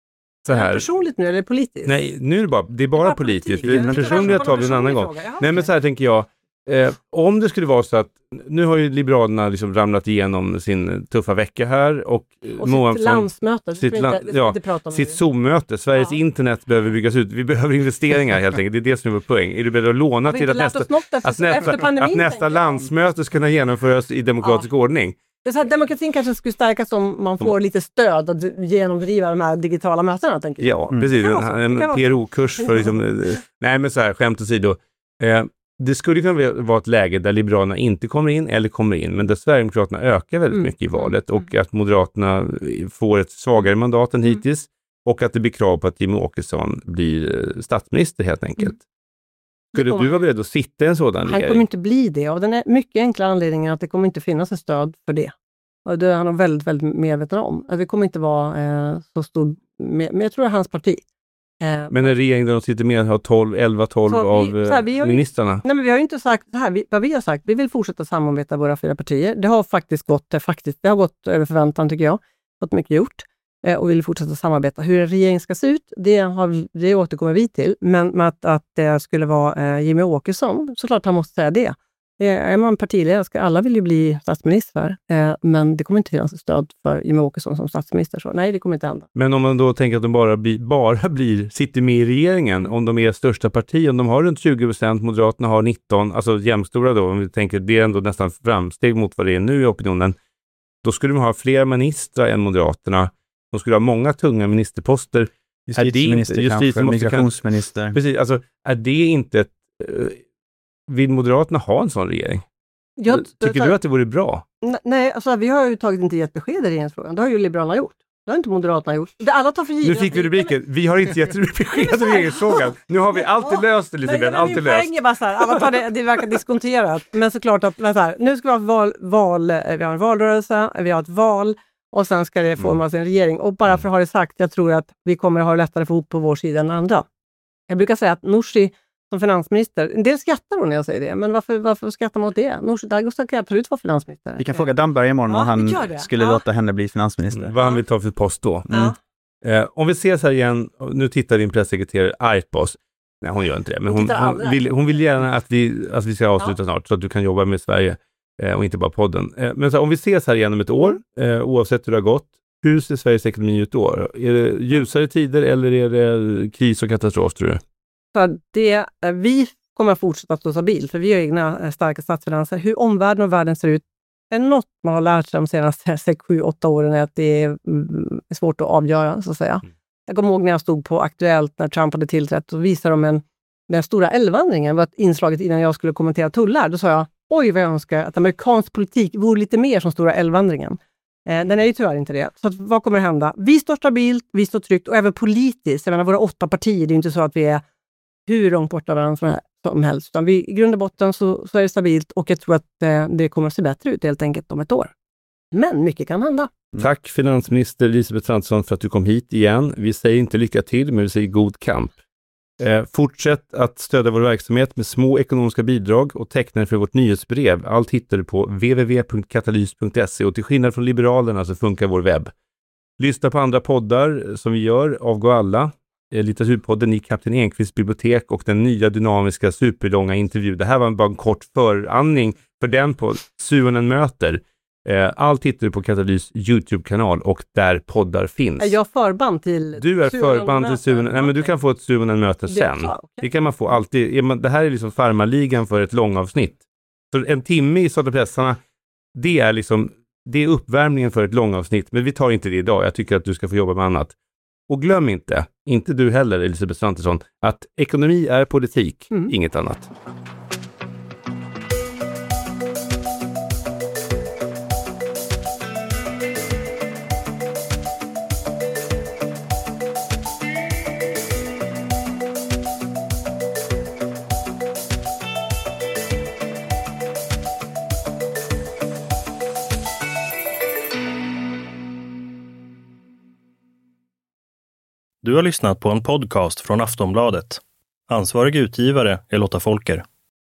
Så här. Är det personligt nu eller politiskt? Nej, nu är det bara, det är bara, det är bara politiskt. politiskt. Personliga tar vi en annan gång. Jaha, Nej, men så här tänker jag. Eh, om det skulle vara så att, nu har ju Liberalerna liksom ramlat igenom sin tuffa vecka här. Och, och Moa, sitt landsmöte. Sitt, inte, la, ja, sitt Zoom-möte. Sveriges ja. internet behöver byggas ut. Vi behöver investeringar helt enkelt. Det är det som är vår poäng. Är du beredd att låna till att nästa, efter, att nästa, pandemin, att nästa landsmöte ska kunna genomföras i demokratisk ja. ordning? Det är så här, demokratin kanske skulle stärkas om man får lite stöd att genomdriva de här digitala mötena, tänker jag. Ja, mm. precis. En, en P R O-kurs för liksom, nej men så här, skämt åsido. Eh, det skulle kunna vara ett läge där Liberalerna inte kommer in eller kommer in, men där Sverigedemokraterna ökar väldigt mm. mycket i valet och att Moderaterna får ett svagare mandat än hittills och att det blir krav på att Jimmie Åkesson blir statsminister helt enkelt. Mm. Skulle du vara beredd att sitta i en sådan regering? Han kommer inte bli det av den är mycket enkla anledningen att det kommer inte finnas ett stöd för det. Och det är han väldigt, väldigt medveten om. Att det kommer inte vara eh, så stor, men jag tror det är hans parti. Eh, men en regering där de sitter med har tolv, elva, tolv vi, av här, vi har, ministrarna? Nej, men vi har ju inte sagt det här. Vi, vad vi har sagt, vi vill fortsätta samarbeta våra fyra partier. Det har faktiskt gått, det, faktiskt, det har gått över förväntan tycker jag. Fått mycket gjort. Eh, och vill fortsätta samarbeta. Hur en regering ska se ut, det, har, det återkommer vi till. Men med att, att det skulle vara eh, Jimmie Åkesson, såklart han måste säga det. Är man partiledare ska alla vill ju bli statsminister, eh, men det kommer inte finnas stöd för Jimmie Åkesson som statsminister. Så nej, det kommer inte hända. Men om man då tänker att de bara, bli, bara blir, sitter med i regeringen, om de är största parti, om de har runt tjugo procent, Moderaterna har nitton, alltså jämstora då, om vi tänker det är ändå nästan framsteg mot vad det är nu i opinionen, då skulle de ha fler ministrar än Moderaterna. De skulle ha många tunga ministerposter. Justitieminister, är det, kanske, migrationsminister. Kan, precis, alltså är det inte ett... Uh, vill Moderaterna ha en sån regering? Jag, Tycker du att det vore bra? Nej, alltså vi har ju tagit inte gett besked i regeringsfrågan. Det har ju Liberalerna gjort. Det har inte Moderaterna gjort. Det alla tar för givet. Nu fick vi rubriken. Vi har inte gett besked i regeringsfrågan. Nu har vi alltid löst det, Elisabeth. Alltid löst. Är bara så här, alla tar det, det verkar diskonterat. Men såklart att så här, nu ska vi ha val, val, vi har en valrörelse, vi har ett val och sen ska det formas en regering. Och bara för att ha det sagt, jag tror att vi kommer att ha det lättare för ihop på vår sida än andra. Jag brukar säga att Nooshi som finansminister, en del skrattar hon när jag säger det, men varför, varför skrattar man åt det? Nooshi Dadgostar kan absolut vara finansminister. Vi kan fråga Damberg imorgon ja, om han skulle ja. låta henne bli finansminister. Mm. Vad han vill ta för post då. Mm. Eh, om vi ser så här igen, nu tittar din pressekreterare argt på oss. Nej, hon gör inte det, men hon, hon, vill, hon vill gärna att vi, att vi ska avsluta ja. snart så att du kan jobba med Sverige eh, och inte bara podden. Eh, men så här, om vi ses här igen om ett år, eh, oavsett hur det har gått, hur ser Sveriges ekonomi ut då? Är det ljusare tider eller är det kris och katastrof, tror du? Så det, vi kommer att fortsätta stå stabil, för vi har egna starka statsfinanser. Hur omvärlden och världen ser ut är något man har lärt sig de senaste sex, sju, åtta åren är att det är svårt att avgöra, så att säga. Mm. Jag kommer ihåg när jag stod på Aktuellt när Trump hade tillträtt och visade de en, den stora älvvandringen var ett inslaget innan jag skulle kommentera tullar. Då sa jag, oj vad jag önskar att amerikansk politik vore lite mer som stora älvvandringen. Eh, den är ju tyvärr inte det. Så att, vad kommer att hända? Vi står stabilt, vi står tryggt och även politiskt. Jag menar, våra åtta partier, det är inte så att vi är hur långt bort av varandra som helst. Utan vi, i grund och botten så, så är det stabilt och jag tror att eh, det kommer att se bättre ut helt enkelt om ett år. Men mycket kan hända. Mm. Tack finansminister Elisabeth Svantesson för att du kom hit igen. Vi säger inte lycka till, men vi säger god kamp. Eh, fortsätt att stödja vår verksamhet med små ekonomiska bidrag och teckna för vårt nyhetsbrev. Allt hittar du på w w w punkt katalys punkt se och till skillnad från Liberalerna så funkar vår webb. Lyssna på andra poddar som vi gör, Avgå alla, Litteraturpodden i Kapten Enqvists bibliotek och den nya dynamiska superlånga intervju. Det här var bara en kort förandning för den på Suonen möter. Eh, allt hittar du på Katalys YouTube-kanal och där poddar finns. Är jag förband till Du är förband till Suhonen. Nej, men du kan få ett Suhonen-möte sen. Det, okay. Det kan man få alltid. Det här är liksom farmarligan för ett långavsnitt. Så en timme i Svarta pressarna, det är liksom, det är uppvärmningen för ett långavsnitt. Men vi tar inte det idag. Jag tycker att du ska få jobba med annat. Och glöm inte, inte du heller Elisabeth Svantesson, att ekonomi är politik, mm. inget annat. Du har lyssnat på en podcast från Aftonbladet. Ansvarig utgivare är Lotta Folker.